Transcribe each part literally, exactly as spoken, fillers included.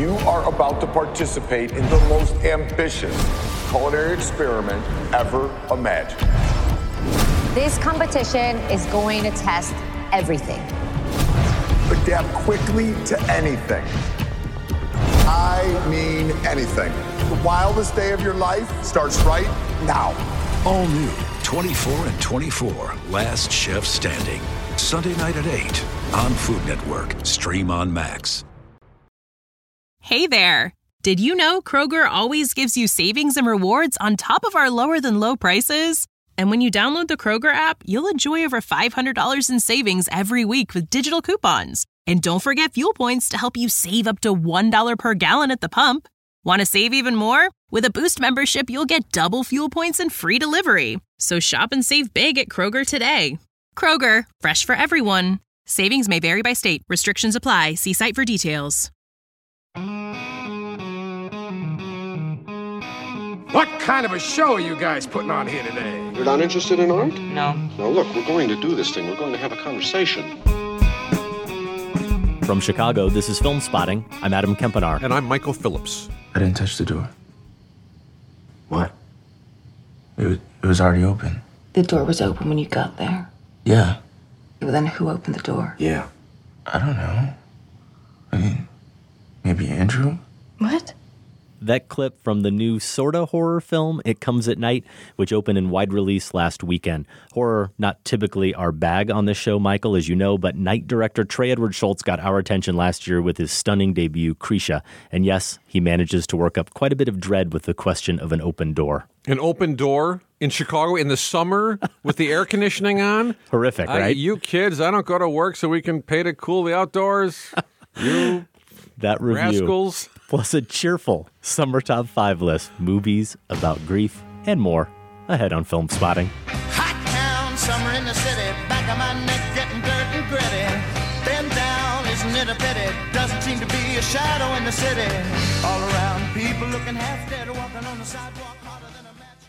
You are about to participate in the most ambitious culinary experiment ever imagined. This competition is going to test everything. Adapt quickly to anything. I mean anything. The wildest day of your life starts right now. All new twenty-four and twenty-four, Last Chef Standing. Sunday night at eight on Food Network. Stream on Max. Hey there. Did you know Kroger always gives you savings and rewards on top of our lower-than-low prices? And when you download the Kroger app, you'll enjoy over five hundred dollars in savings every week with digital coupons. And don't forget fuel points to help you save up to one dollar per gallon at the pump. Want to save even more? With a Boost membership, you'll get double fuel points and free delivery. So shop and save big at Kroger today. Kroger, fresh for everyone. Savings may vary by state. Restrictions apply. See site for details. What kind of a show are you guys putting on here today? You're not interested in art? No. Now look, we're going to do this thing. We're going to have a conversation. From Chicago, this is Film Spotting. I'm Adam Kempenaar. And I'm Michael Phillips. I didn't touch the door. What? It was, it was already open. The door was open when you got there. Yeah. Well, then who opened the door? Yeah. I don't know. I mean, maybe Andrew? What? That clip from the new sorta horror film, It Comes at Night, which opened in wide release last weekend. Horror, not typically our bag on this show, Michael, as you know, but Night director Trey Edward Shults got our attention last year with his stunning debut, Krisha. And yes, he manages to work up quite a bit of dread with the question of an open door. An open door in Chicago in the summer with the air conditioning on? Horrific, right? I, you kids, I don't go to work so we can pay to cool the outdoors. You that review. Rascals. Plus a cheerful summer top five list, movies about grief and more, ahead on Film Spotting. Hot town, summer in the city, back of my neck getting dirt and gritty. Bend down, isn't it a pity? Doesn't seem to be a shadow in the city. All around, people looking half dead, walking on the sidewalk harder than a match.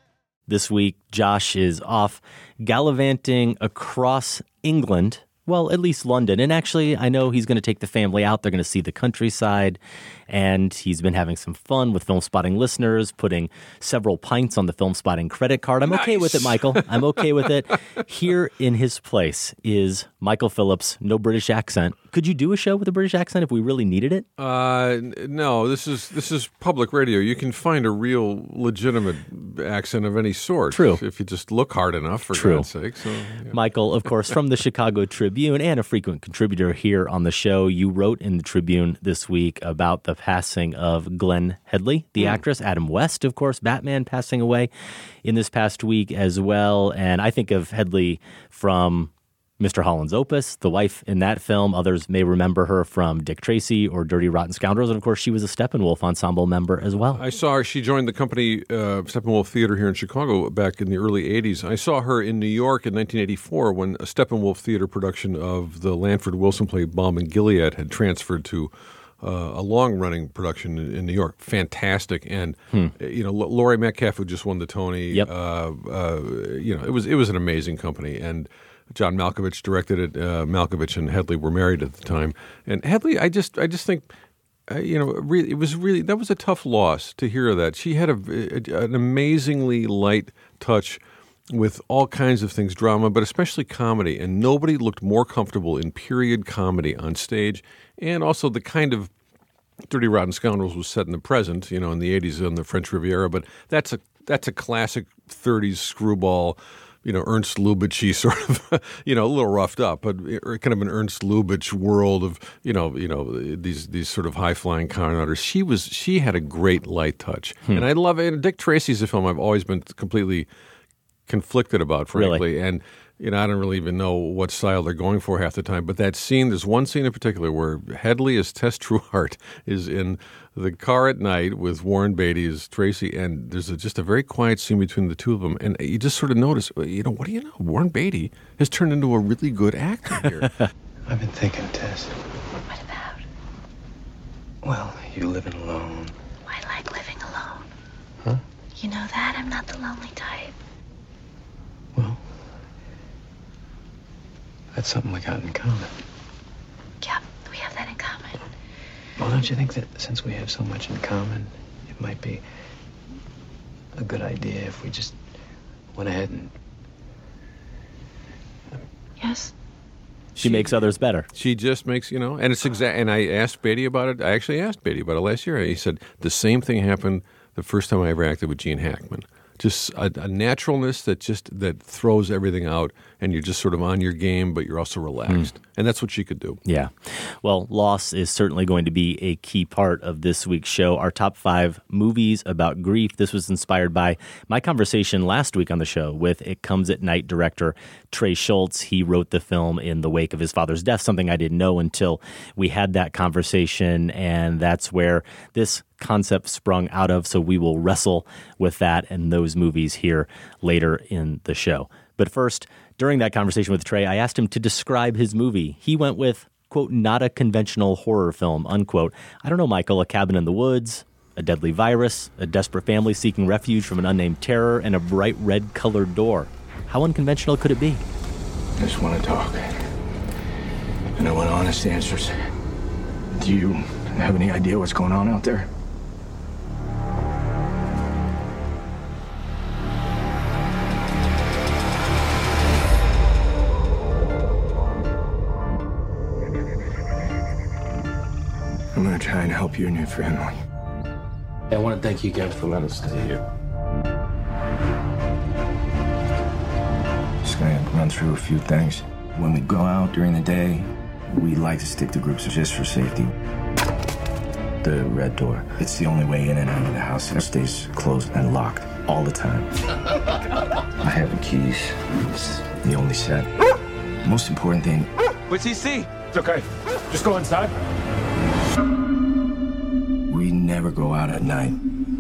This week, Josh is off gallivanting across England. Well, at least London. And actually, I know he's going to take the family out. They're going to see the countryside. And he's been having some fun with Film Spotting listeners, putting several pints on the Film Spotting credit card. I'm nice. okay with it, Michael. I'm okay with it. Here in his place is Michael Phillips, no British accent. Could you do a show with a British accent if we really needed it? Uh, no, this is this is public radio. You can find a real, legitimate accent of any sort. True. If, if you just look hard enough, for True. God's sake. So, yeah. Michael, of course, from the Chicago Tribune and a frequent contributor here on the show. You wrote in the Tribune this week about the passing of Glenn Headley, the mm. actress. Adam West, of course, Batman, passing away in this past week as well. And I think of Headley from Mister Holland's Opus, the wife in that film. Others may remember her from Dick Tracy or Dirty Rotten Scoundrels. And, of course, she was a Steppenwolf ensemble member as well. I saw her. She joined the company uh, Steppenwolf Theater here in Chicago back in the early eighties. I saw her in New York in nineteen eighty-four when a Steppenwolf Theater production of the Lanford Wilson play Balm and Gilead had transferred to Uh, a long-running production in, in New York. Fantastic. And, hmm. you know, L- Laurie Metcalf, who just won the Tony, yep. uh, uh, you know, it was it was an amazing company. And John Malkovich directed it. Uh, Malkovich and Headley were married at the time. And Headley, I just I just think, uh, you know, really, it was really, that was a tough loss to hear that. She had a, a, an amazingly light touch with all kinds of things, drama, but especially comedy. And nobody looked more comfortable in period comedy on stage. And also the kind of Dirty Rotten Scoundrels was set in the present, you know, in the eighties on the French Riviera. But that's a that's a classic thirties screwball, you know, Ernst Lubitsch sort of, you know, a little roughed up, but kind of an Ernst Lubitsch world of, you know, you know, these these sort of high flying con artists. She was she had a great light touch, hmm. and I love it. And Dick Tracy's a film I've always been completely conflicted about, frankly, really? and. You know, I don't really even know what style they're going for half the time. But that scene, there's one scene in particular where Headley as Tess Trueheart is in the car at night with Warren Beatty as Tracy, and there's a, just a very quiet scene between the two of them. And you just sort of notice, you know, what do you know? Warren Beatty has turned into a really good actor here. I've been thinking, Tess. What about? Well, you living alone. I like living alone. Huh? You know that? I'm not the lonely type. Well, that's something we got in common. Yeah, we have that in common. Well, don't you think that since we have so much in common, it might be a good idea if we just went ahead and... Yes. She, she makes others better. She just makes, you know, and it's exact. And I asked Beatty about it. I actually asked Beatty about it last year. He said the same thing happened the first time I ever acted with Gene Hackman. Just a, a naturalness that just that throws everything out, and you're just sort of on your game, but you're also relaxed. Mm. And that's what she could do. Yeah. Well, loss is certainly going to be a key part of this week's show. Our top five movies about grief. This was inspired by my conversation last week on the show with It Comes at Night director Trey Shults. He wrote the film in the wake of his father's death, something I didn't know until we had that conversation, and that's where this concept sprung out of, so we will wrestle with that and those movies here later in the show. But first, during that conversation with Trey, I asked him to describe his movie. He went with, quote, not a conventional horror film, unquote. I don't know, Michael, a cabin in the woods, a deadly virus, a desperate family seeking refuge from an unnamed terror, and a bright red-colored door. How unconventional could it be? I just want to talk. And I want honest answers. Do you have any idea what's going on out there? I'm going to try and help you and your family. I want to thank you again for letting us stay here. Just going to run through a few things. When we go out during the day, we like to stick to groups just for safety. The red door, it's the only way in and out of the house. It stays closed and locked all the time. I have the keys. It's the only set. Most important thing... What's he see? It's okay. Just go inside. We never go out at night.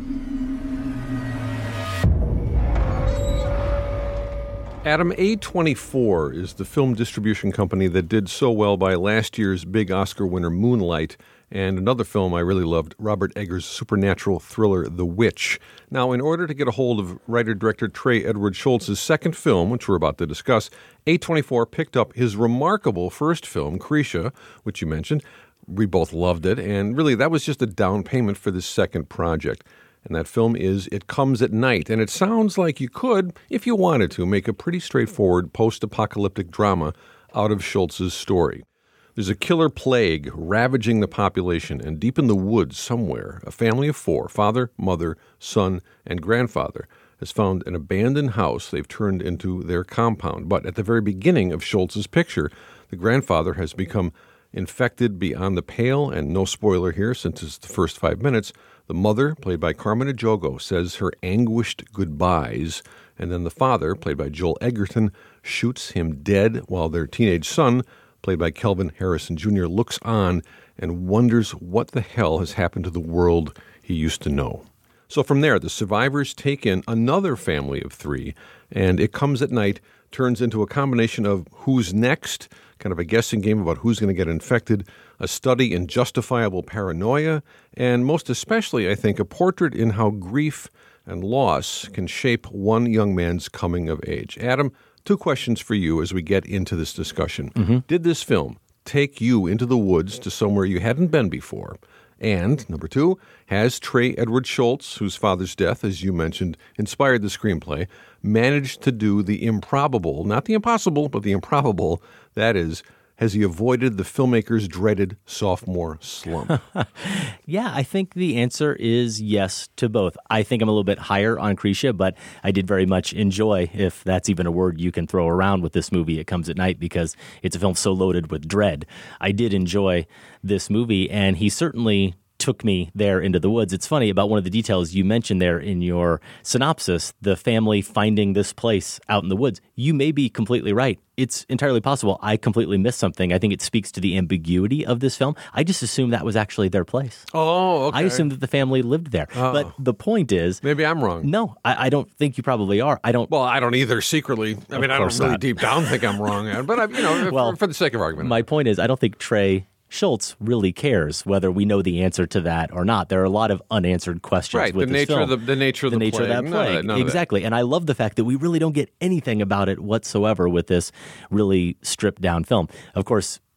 Adam, A twenty-four is the film distribution company that did so well by last year's big Oscar winner Moonlight, and another film I really loved, Robert Eggers' supernatural thriller The Witch. Now, in order to get a hold of writer-director Trey Edward Shults' second film, which we're about to discuss, A twenty-four picked up his remarkable first film, Krisha, which you mentioned. We both loved it, and really that was just a down payment for this second project. And that film is It Comes at Night, and it sounds like you could, if you wanted to, make a pretty straightforward post-apocalyptic drama out of Shults' story. There's a killer plague ravaging the population, and deep in the woods somewhere, a family of four, father, mother, son, and grandfather, has found an abandoned house they've turned into their compound. But at the very beginning of Shults' picture, the grandfather has become infected beyond the pale, and no spoiler here since it's the first five minutes. The mother, played by Carmen Ejogo, says her anguished goodbyes, and then the father, played by Joel Edgerton, shoots him dead while their teenage son, played by Kelvin Harrison Junior, looks on and wonders what the hell has happened to the world he used to know. So from there, the survivors take in another family of three, and It Comes at Night turns into a combination of who's next, kind of a guessing game about who's going to get infected, a study in justifiable paranoia, and most especially, I think, a portrait in how grief and loss can shape one young man's coming of age. Adam, two questions for you as we get into this discussion. Mm-hmm. Did this film take you into the woods to somewhere you hadn't been before? And, number two, has Trey Edward Shults, whose father's death, as you mentioned, inspired the screenplay, managed to do the improbable, not the impossible, but the improbable, that is, has he avoided the filmmaker's dreaded sophomore slump? Yeah, I think the answer is yes to both. I think I'm a little bit higher on Krisha, but I did very much enjoy, if that's even a word you can throw around with this movie, It Comes at Night, because it's a film so loaded with dread. I did enjoy this movie, and he certainly took me there into the woods. It's funny about one of the details you mentioned there in your synopsis, the family finding this place out in the woods. You may be completely right. It's entirely possible I completely missed something. I think it speaks to the ambiguity of this film. I just assumed that was actually their place. Oh, okay. I assumed that the family lived there. Oh. But the point is... Maybe I'm wrong. No, I, I don't think you probably are. I don't... Well, I don't either secretly. I mean, I don't really not. deep down think I'm wrong. But, I, you know, well, for, for the sake of argument. My point is, I don't think Trey Shults really cares whether we know the answer to that or not. There are a lot of unanswered questions right, with the this nature film. Of the, the nature of the, the nature plague. of that plague. None of that, none exactly. Of that. And I love the fact that we really don't get anything about it whatsoever with this really stripped down film. Of course,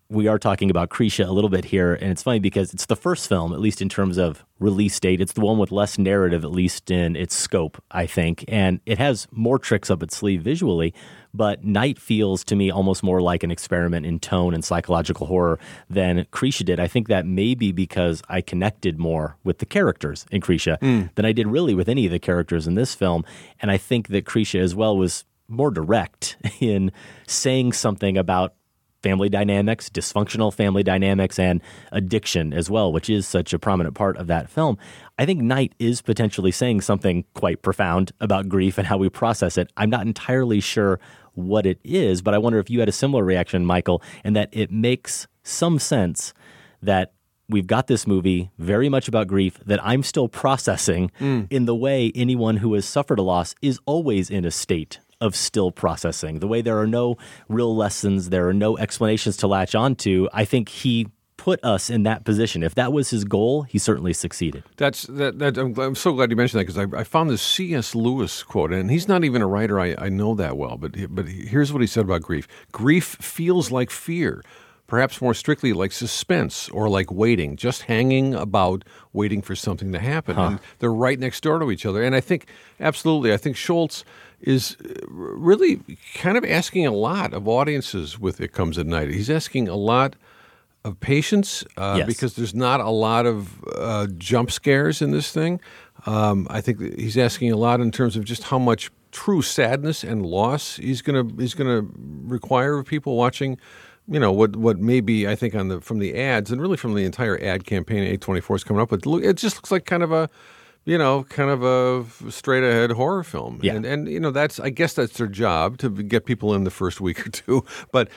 we are talking about Krisha a little bit here, and it's funny because it's the first film, at least in terms of release date. It's the one with less narrative, at least in its scope, I think, and it has more tricks up its sleeve visually, but Night feels to me almost more like an experiment in tone and psychological horror than Krisha did. I think that may be because I connected more with the characters in Krisha mm. than I did really with any of the characters in this film, and I think that Krisha as well was more direct in saying something about family dynamics, dysfunctional family dynamics, and addiction as well, which is such a prominent part of that film. I think Night is potentially saying something quite profound about grief and how we process it. I'm not entirely sure what it is, but I wonder if you had a similar reaction, Michael, and that it makes some sense that we've got this movie very much about grief that I'm still processing mm. in the way anyone who has suffered a loss is always in a state of still processing. The way there are no real lessons, there are no explanations to latch onto. I think he put us in that position. If that was his goal, he certainly succeeded. That's that. that I'm, I'm so glad you mentioned that because I, I found this C S Lewis quote, and he's not even a writer I, I know that well, but but here's what he said about grief: grief feels like fear. Perhaps more strictly like suspense or like waiting, just hanging about waiting for something to happen. Huh. And they're right next door to each other. And I think, absolutely, I think Schultz is really kind of asking a lot of audiences with It Comes at Night. He's asking a lot of patience uh, yes. because there's not a lot of uh, jump scares in this thing. Um, I think he's asking a lot in terms of just how much true sadness and loss he's gonna he's gonna require of people watching. You know, what what may be, I think, on the from the ads and really from the entire ad campaign A twenty-four is coming up with, it just looks like kind of a, you know, kind of a straight-ahead horror film. Yeah. And, and, you know, that's, I guess that's their job, to get people in the first week or two. But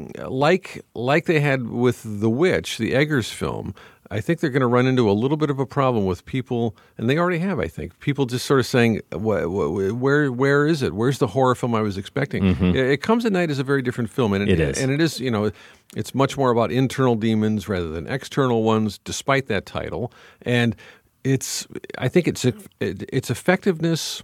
like like they had with The Witch, the Eggers film, I think they're going to run into a little bit of a problem with people, and they already have, I think, people just sort of saying, where where, where is it? Where's the horror film I was expecting? Mm-hmm. It, it Comes at Night is a very different film. And it, it is. And it is, you know, it's much more about internal demons rather than external ones, despite that title. And it's, I think it's it, its effectiveness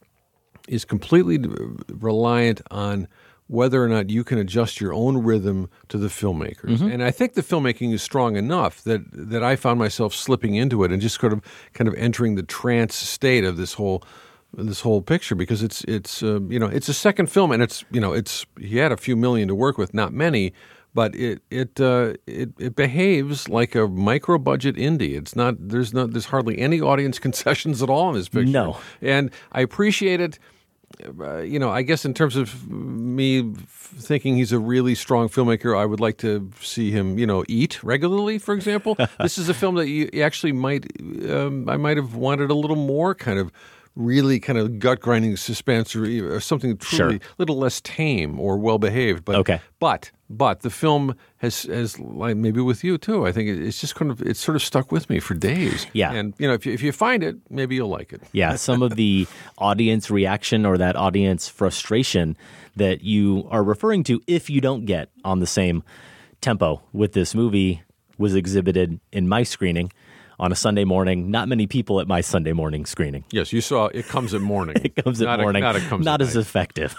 is completely reliant on whether or not you can adjust your own rhythm to the filmmakers. Mm-hmm. And I think the filmmaking is strong enough that that I found myself slipping into it and just sort of kind of entering the trance state of this whole this whole picture, because it's it's uh, you know, it's a second film, and it's, you know, it's he had a few million to work with, not many, but it it uh, it, it behaves like a micro budget indie. It's not there's not there's hardly any audience concessions at all in this picture. No. And I appreciate it. Uh, you know, I guess in terms of me f- thinking he's a really strong filmmaker, I would like to see him, you know, eat regularly, for example. This is a film that you actually might, um, I might have wanted a little more kind of really kind of gut-grinding suspense, or, or something truly a sure. little less tame or well-behaved. But, okay. But, but the film has, has, like maybe with you too, I think it's just kind of, it's sort of stuck with me for days. Yeah. And, you know, if you, if you find it, maybe you'll like it. Yeah, some of the audience reaction or that audience frustration that you are referring to, if you don't get on the same tempo with this movie, was exhibited in my screening on a Sunday morning. Not many people at my Sunday morning screening. Yes, you saw It Comes at Morning. It Comes at not Morning. A, not it comes not at as night. effective.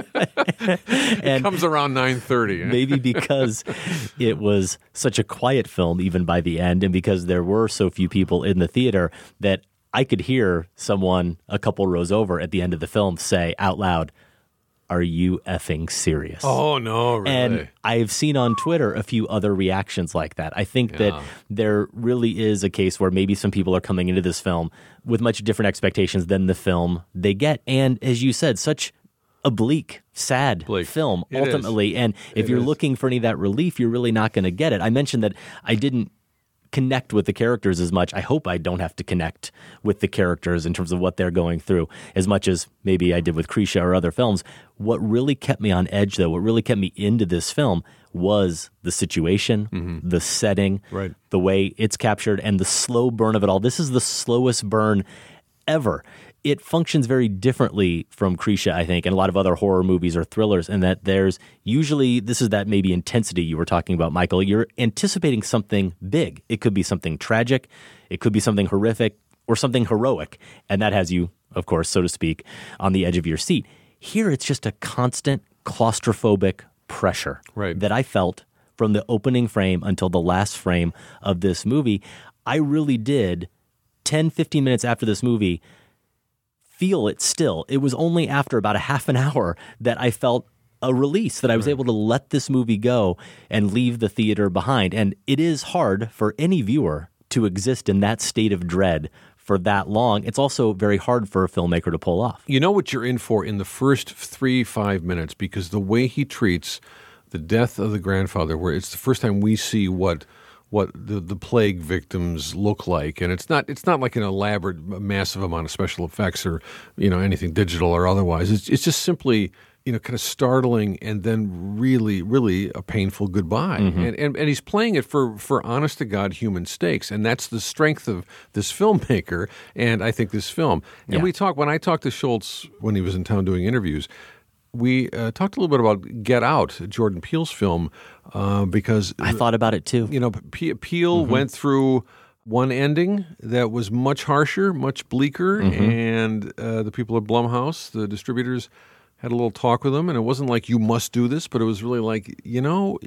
It comes around nine thirty. Maybe because it was such a quiet film even by the end, and because there were so few people in the theater, that I could hear someone a couple rows over at the end of the film say out loud, "Are you effing serious?" Oh, no, really? And I've seen on Twitter a few other reactions like that. I think Yeah. that there really is a case where maybe some people are coming into this film with much different expectations than the film they get. And as you said, such a bleak, sad Bleak. film, It ultimately. is. And if It you're is. looking for any of that relief, you're really not going to get it. I mentioned that I didn't connect with the characters as much. I hope I don't have to connect with the characters in terms of what they're going through as much as maybe I did with Krisha or other films. What really kept me on edge, though, what really kept me into this film was the situation, Mhm. the setting, Right. the way it's captured, and the slow burn of it all. This is the slowest burn ever. It functions very differently from Krisha, I think, and a lot of other horror movies or thrillers, in that there's usually, this is that maybe intensity you were talking about, Michael. You're anticipating something big. It could be something tragic, it could be something horrific, or something heroic, and that has you, of course, so to speak, on the edge of your seat. Here, it's just a constant claustrophobic pressure Right. that I felt from the opening frame until the last frame of this movie. I really did, ten, fifteen minutes after this movie, feel it still. It was only after about a half an hour that I felt a release, that I was right. able to let this movie go and leave the theater behind. And it is hard for any viewer to exist in that state of dread for that long. It's also very hard for a filmmaker to pull off. You know what you're in for in the first three, five minutes, because the way he treats the death of the grandfather, where it's the first time we see what what the, the plague victims look like. And it's not it's not like an elaborate, massive amount of special effects or, you know, anything digital or otherwise. It's, it's just simply, you know, kind of startling and then really, really a painful goodbye. Mm-hmm. And, and and he's playing it for, for honest-to-God human stakes. And that's the strength of this filmmaker and I think this film. And yeah. we talk when I talked to Schultz when he was in town doing interviews, we uh, talked a little bit about Get Out, Jordan Peele's film, uh, because I thought about it too. You know, P- Peele mm-hmm. went through one ending that was much harsher, much bleaker, mm-hmm. and uh, the people at Blumhouse, the distributors, had a little talk with him, and it wasn't like you must do this, but it was really like, you know,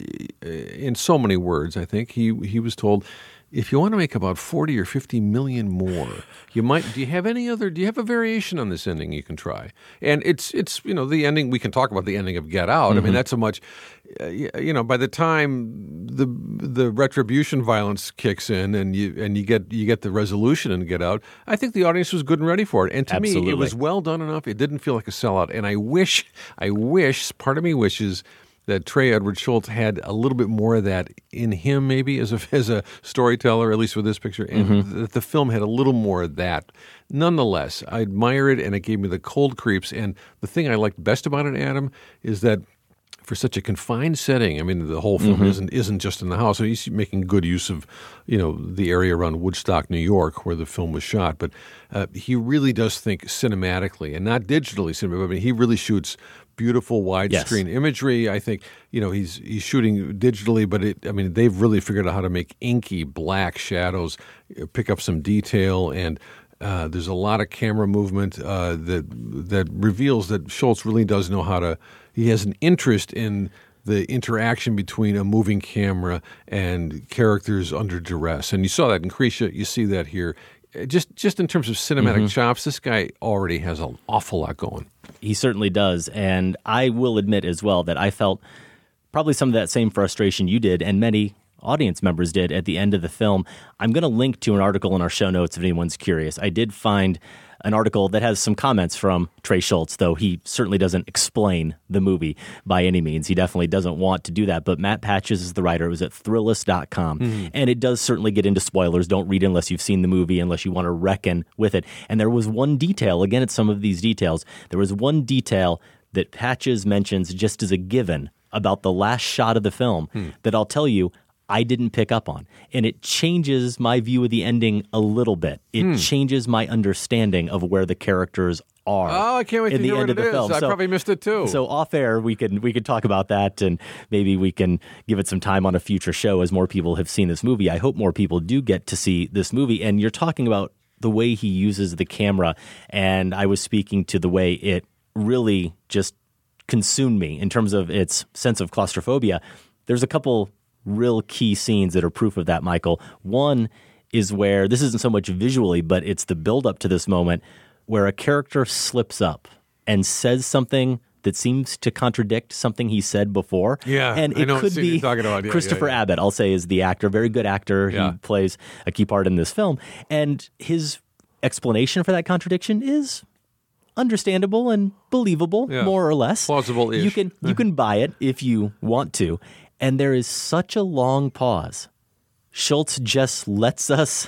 in so many words, I think he he was told, if you want to make about forty or fifty million more, you might. Do you have any other? Do you have a variation on this ending you can try? And it's it's you know the ending. We can talk about the ending of Get Out. Mm-hmm. I mean, that's a much. Uh, you know, by the time the the retribution violence kicks in and you and you get you get the resolution in Get Out, I think the audience was good and ready for it. And to Absolutely. me, it was well done enough. It didn't feel like a sellout. And I wish, I wish, part of me wishes that Trey Edward Schultz had a little bit more of that in him, maybe as a as a storyteller, at least with this picture, and mm-hmm. that the film had a little more of that. Nonetheless, I admire it, and it gave me the cold creeps. And the thing I liked best about it, Adam, is that for such a confined setting, I mean, the whole film mm-hmm. isn't isn't just in the house. So he's making good use of, you know, the area around Woodstock, New York, where the film was shot. But uh, he really does think cinematically, and not digitally cinematically. I mean, he really shoots beautiful widescreen yes. imagery. I think, you know, he's he's shooting digitally, but it, I mean, they've really figured out how to make inky black shadows, pick up some detail, and uh, there's a lot of camera movement uh, that that reveals that Schultz really does know how to. He has an interest in the interaction between a moving camera and characters under duress, and you saw that in Krisha. You see that here. Just just in terms of cinematic mm-hmm. chops, this guy already has an awful lot going. He certainly does. And I will admit as well that I felt probably some of that same frustration you did and many audience members did at the end of the film. I'm going to link to an article in our show notes if anyone's curious. I did find an article that has some comments from Trey Schultz, though he certainly doesn't explain the movie by any means. He definitely doesn't want to do that. But Matt Patches is the writer. It was at Thrillist dot com. Mm-hmm. And it does certainly get into spoilers. Don't read it unless you've seen the movie, unless you want to reckon with it. And there was one detail, again, it's some of these details, there was one detail that Patches mentions just as a given about the last shot of the film hmm. that I'll tell you, I didn't pick up on. And it changes my view of the ending a little bit. It hmm. changes my understanding of where the characters are. Oh, I can't wait in to the hear end what of it the is. film. I so, probably missed it too. So off air, we can we can talk about that, and maybe we can give it some time on a future show as more people have seen this movie. I hope more people do get to see this movie. And you're talking about the way he uses the camera, and I was speaking to the way it really just consumed me in terms of its sense of claustrophobia. There's a couple real key scenes that are proof of that, Michael. One is where, this isn't so much visually, but it's the build-up to this moment where a character slips up and says something that seems to contradict something he said before. Yeah, and I it know could be talking about. Yeah, Christopher yeah, yeah. Abbott, I'll say, is the actor, very good actor. Yeah. He plays a key part in this film. And his explanation for that contradiction is understandable and believable, yeah. more or less. Plausible-ish. You can you can buy it if you want to. And there is such a long pause. Schultz just lets us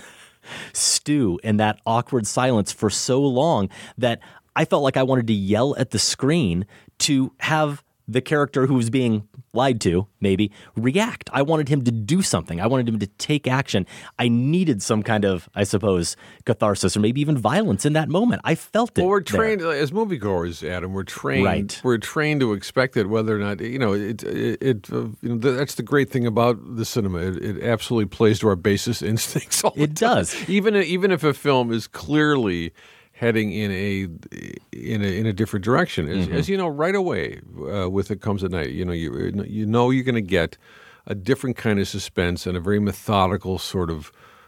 stew in that awkward silence for so long that I felt like I wanted to yell at the screen to have the character who was being lied to, maybe, react. I wanted him to do something. I wanted him to take action. I needed some kind of, I suppose, catharsis or maybe even violence in that moment. I felt it. Well, we're trained there. as moviegoers, Adam. We're trained. Right. We're trained to expect it, whether or not you know it. It. it uh, you know, that's the great thing about the cinema. It, it absolutely plays to our basest instincts. All the it time. does. Even even if a film is clearly heading in a in a in a different direction, as, mm-hmm. as you know, right away uh, with It Comes at Night. You know, you you know you're going to get a different kind of suspense and a very methodical sort of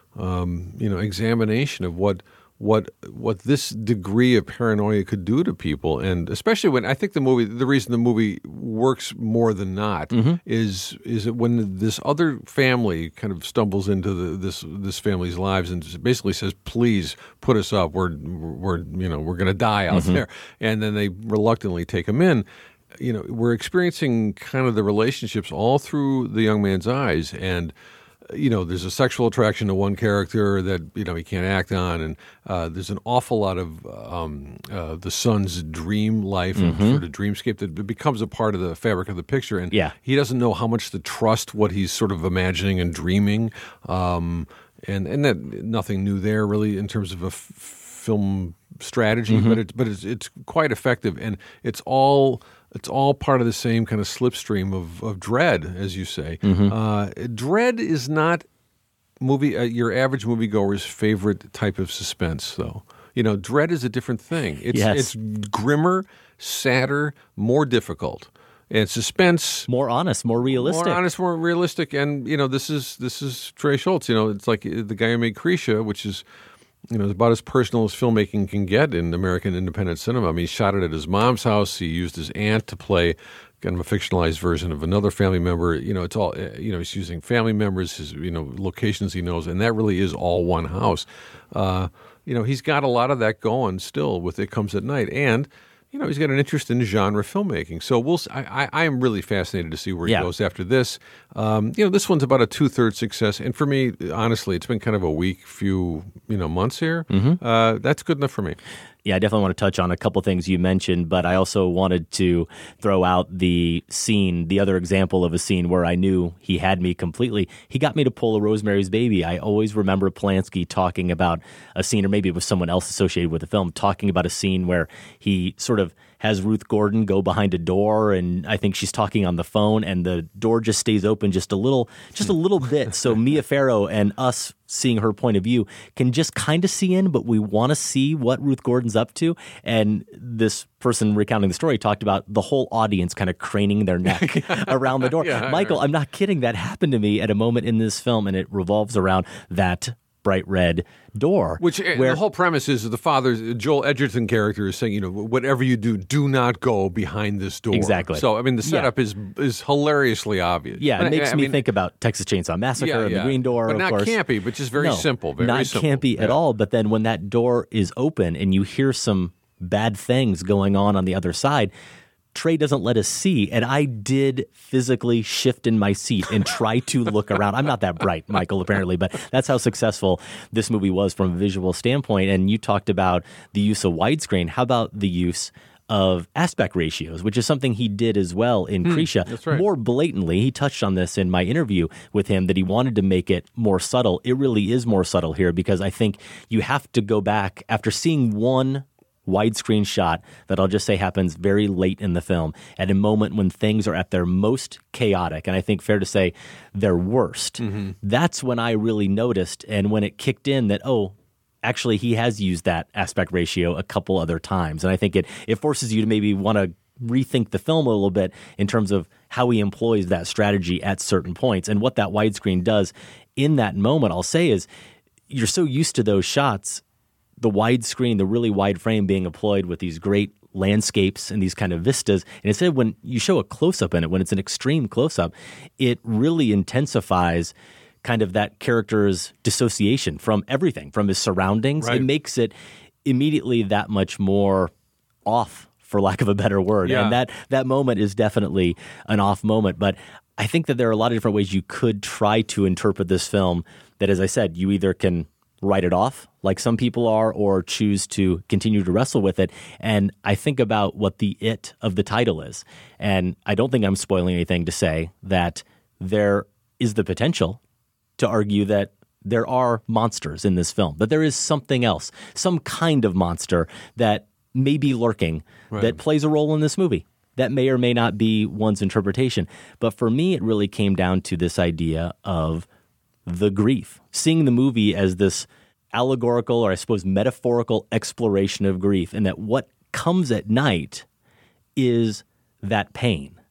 um, you know examination of what what what this degree of paranoia could do to people. And especially when I think the movie, the reason the movie works more than not Mm-hmm. is is that when this other family kind of stumbles into the, this this family's lives and basically says, "Please put us up. We're we're you know we're going to die out Mhm. there," and then they reluctantly take him in. You know, we're experiencing kind of the relationships all through the young man's eyes, and you know, there's a sexual attraction to one character that, you know, he can't act on. And uh, there's an awful lot of um, uh, the son's dream life and Mhm. sort of dreamscape that becomes a part of the fabric of the picture. And Yeah. he doesn't know how much to trust what he's sort of imagining and dreaming. Um, and, and that nothing new there really in terms of a f- film strategy, Mhm. but, it, but it's, it's quite effective. And it's all... It's all part of the same kind of slipstream of, of dread, as you say. Mhm. Uh, dread is not movie uh, your average moviegoer's favorite type of suspense, though. You know, dread is a different thing. It's Yes. it's grimmer, sadder, more difficult, and suspense more honest, more realistic. more honest, more realistic. And you know, this is this is Trey Schultz. You know, it's like the guy who made Krisha, which is. You know, it's about as personal as filmmaking can get in American independent cinema. I mean, he shot it at his mom's house. He used his aunt to play kind of a fictionalized version of another family member. You know, it's all, you know, he's using family members, his, you know, locations he knows, and that really is all one house. Uh, you know, he's got a lot of that going still with It Comes at Night. And, you know, he's got an interest in genre filmmaking. So we'll. I, I, I am really fascinated to see where Yeah. he goes after this. Um, you know, this one's about a two-thirds success. And for me, honestly, it's been kind of a weak few, you know, months here. Mhm. Uh, that's good enough for me. Yeah, I definitely want to touch on a couple things you mentioned, but I also wanted to throw out the scene, the other example of a scene where I knew he had me completely. He got me to pull a Rosemary's Baby. I always remember Polanski talking about a scene, or maybe it was someone else associated with the film, talking about a scene where he sort of has Ruth Gordon go behind a door, and I think she's talking on the phone, and the door just stays open just a little, just a little bit. So Mia Farrow and us seeing her point of view can just kind of see in, but we want to see what Ruth Gordon's up to. And this person recounting the story talked about the whole audience kind of craning their neck around the door. Yeah, Michael, right. I'm not kidding. That happened to me at a moment in this film, and it revolves around that bright red door. Which uh, where the whole premise is that the father, Joel Edgerton character, is saying, you know, whatever you do, do not go behind this door. Exactly. So, I mean, the Yeah. setup is is hilariously obvious. Yeah, But it I- makes I me mean, think about Texas Chainsaw Massacre Yeah, and yeah. the Green Door, But of not course. campy, but just very No, simple, very not simple. campy at Yeah. all. But then when that door is open and you hear some bad things going on on the other side, Trey doesn't let us see, and I did physically shift in my seat and try to look around. I'm not that bright, Michael, apparently, but that's how successful this movie was from a visual standpoint. And you talked about the use of widescreen. How about the use of aspect ratios, which is something he did as well in Hmm, Krisha. that's right. More blatantly, he touched on this in my interview with him, that he wanted to make it more subtle. It really is more subtle here, because I think you have to go back after seeing one widescreen shot that I'll just say happens very late in the film, at a moment when things are at their most chaotic, and I think fair to say their worst. Mm-hmm. That's when I really noticed, and when it kicked in that, oh, actually he has used that aspect ratio a couple other times. And I think it, it forces you to maybe want to rethink the film a little bit in terms of how he employs that strategy at certain points. And what that widescreen does in that moment, I'll say, is you're so used to those shots, the widescreen, the really wide frame being employed with these great landscapes and these kind of vistas. And instead, when you show a close-up in it, when it's an extreme close-up, it really intensifies kind of that character's dissociation from everything, from his surroundings. Right. It makes it immediately that much more off, for lack of a better word. Yeah. And that, that moment is definitely an off moment. But I think that there are a lot of different ways you could try to interpret this film that, as I said, you either can write it off like some people are, or choose to continue to wrestle with it. And I think about what the it of the title is. And I don't think I'm spoiling anything to say that there is the potential to argue that there are monsters in this film, that there is something else, some kind of monster that may be lurking, Right. that plays a role in this movie. That may or may not be one's interpretation. But for me, it really came down to this idea of the grief, seeing the movie as this allegorical, or I suppose metaphorical exploration of grief, and that what comes at night is that pain,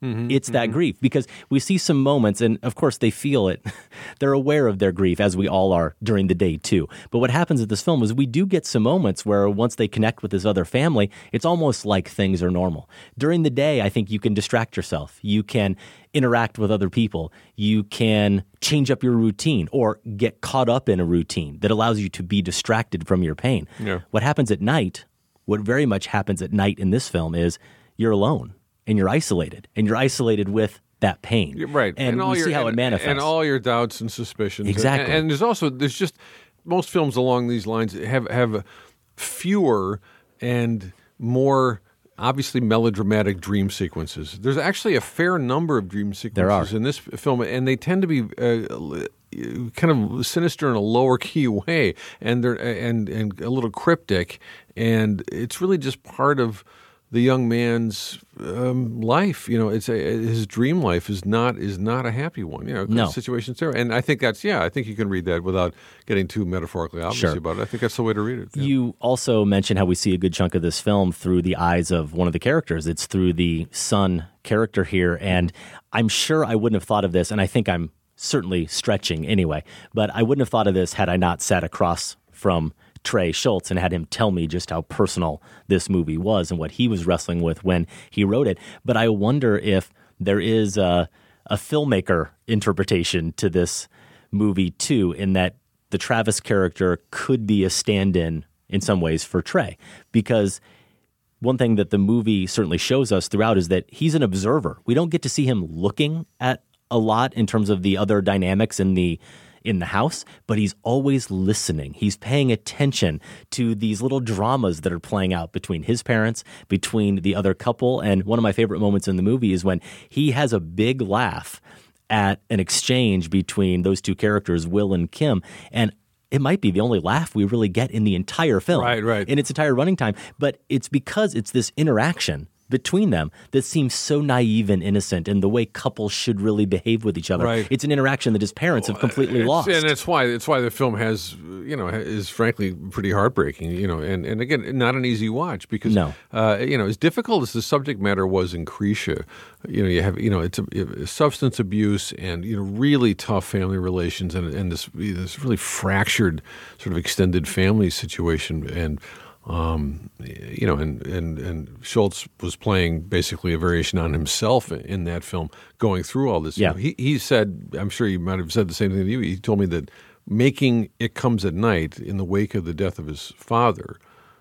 Mm-hmm, it's that mm-hmm. grief, because we see some moments, and of course they feel it. They're aware of their grief, as we all are during the day too. But what happens at this film is we do get some moments where once they connect with this other family, it's almost like things are normal. During the day, I think you can distract yourself. You can interact with other people. You can change up your routine or get caught up in a routine that allows you to be distracted from your pain. Yeah. What happens at night, what very much happens at night in this film is you're alone. And you're isolated, and you're isolated with that pain. Yeah, right. And, all we your, see how and, it manifests. And all your doubts and suspicions. Exactly. And, and there's also, there's just, most films along these lines have, have fewer and more obviously melodramatic dream sequences. There's actually a fair number of dream sequences There are. in this film, and they tend to be uh, kind of sinister in a lower key way, and they're and and a little cryptic, and it's really just part of the young man's um, life. You know, it's a, his dream life is not is not a happy one. You know, No. the situation's there, and I think that's yeah. I think you can read that without getting too metaphorically obvious Sure. about it. I think that's the way to read it. Yeah. You also mentioned how we see a good chunk of this film through the eyes of one of the characters. It's through the son character here, and I'm sure I wouldn't have thought of this, and I think I'm certainly stretching anyway, but I wouldn't have thought of this had I not sat across from Trey Schultz and had him tell me just how personal this movie was and what he was wrestling with when he wrote it. But I wonder if there is a, a filmmaker interpretation to this movie too, in that the Travis character could be a stand-in in some ways for Trey. Because one thing that the movie certainly shows us throughout is that he's an observer. We don't get to see him looking at a lot in terms of the other dynamics in the in the house, but he's always listening. He's paying attention to these little dramas that are playing out between his parents, between the other couple. And one of my favorite moments in the movie is when he has a big laugh at an exchange between those two characters, Will and Kim. And it might be the only laugh we really get in the entire film. Right, right. In its entire running time. But it's because it's this interaction between them that seems so naive and innocent, and the way couples should really behave with each other. Right. It's an interaction that his parents have completely It's- lost. and it's why it's why the film has you know is frankly pretty heartbreaking. You know, and, and again, not an easy watch because No. uh, you know as difficult as the subject matter was in Krisha, you know you have you know it's a, a substance abuse and you know really tough family relations and and this this really fractured sort of extended family situation and. Um, you know, and, and, and Schultz was playing basically a variation on himself in that film, going through all this. Yeah. You know, he, he said, I'm sure he might have said the same thing to you. He told me that making It Comes at Night in the wake of the death of his father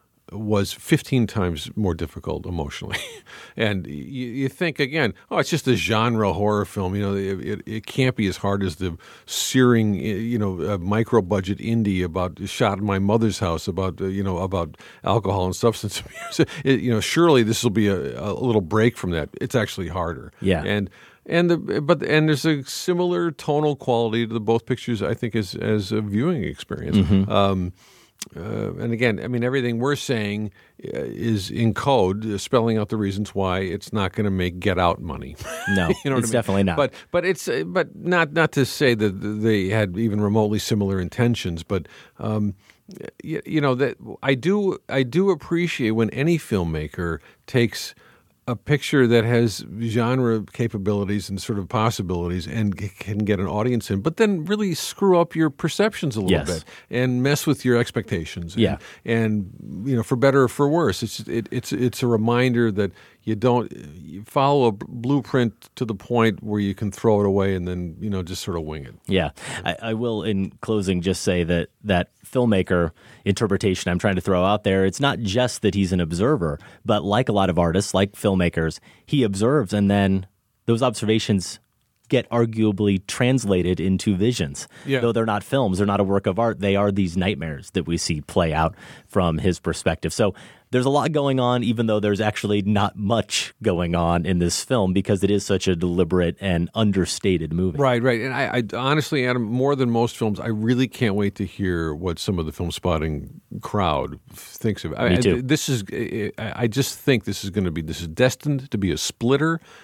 was fifteen times more difficult emotionally. And you, you think, again, oh, it's just a genre horror film. You know, it, it, it can't be as hard as the searing, you know, micro-budget indie about shot in my mother's house, about, uh, you know, about alcohol and substance abuse. It, you know, surely this will be a, a little break from that. It's actually harder. Yeah. And and the, but and there's a similar tonal quality to the both pictures, I think, as as a viewing experience. Mhm. Um, Uh, and again, I mean, everything we're saying uh, is in code, uh, spelling out the reasons why it's not going to make Get Out money. No, you know what it's I mean? definitely not. But but it's uh, but not not to say that they had even remotely similar intentions. But um, you, you know that I do I do appreciate when any filmmaker takes a picture that has genre capabilities and sort of possibilities and c- can get an audience in, but then really screw up your perceptions a little Yes. bit and mess with your expectations. Yeah. And, and you know, for better or for worse, it's it, it's it's a reminder that you don't you follow a b- blueprint to the point where you can throw it away and then you know just sort of wing it. Yeah. I, I will, in closing, just say that that filmmaker interpretation I'm trying to throw out there, it's not just that he's an observer, but like a lot of artists, like filmmakers, he observes and then those observations get arguably translated into visions. Yeah. Though they're not films, they're not a work of art, they are these nightmares that we see play out from his perspective. So there's a lot going on, even though there's actually not much going on in this film because it is such a deliberate and understated movie. Right, right. And I, I honestly, Adam, more than most films, I really can't wait to hear what some of the film spotting crowd thinks of it. Me I, too. I, this is, I I just think this is going to be, this is destined to be a splitter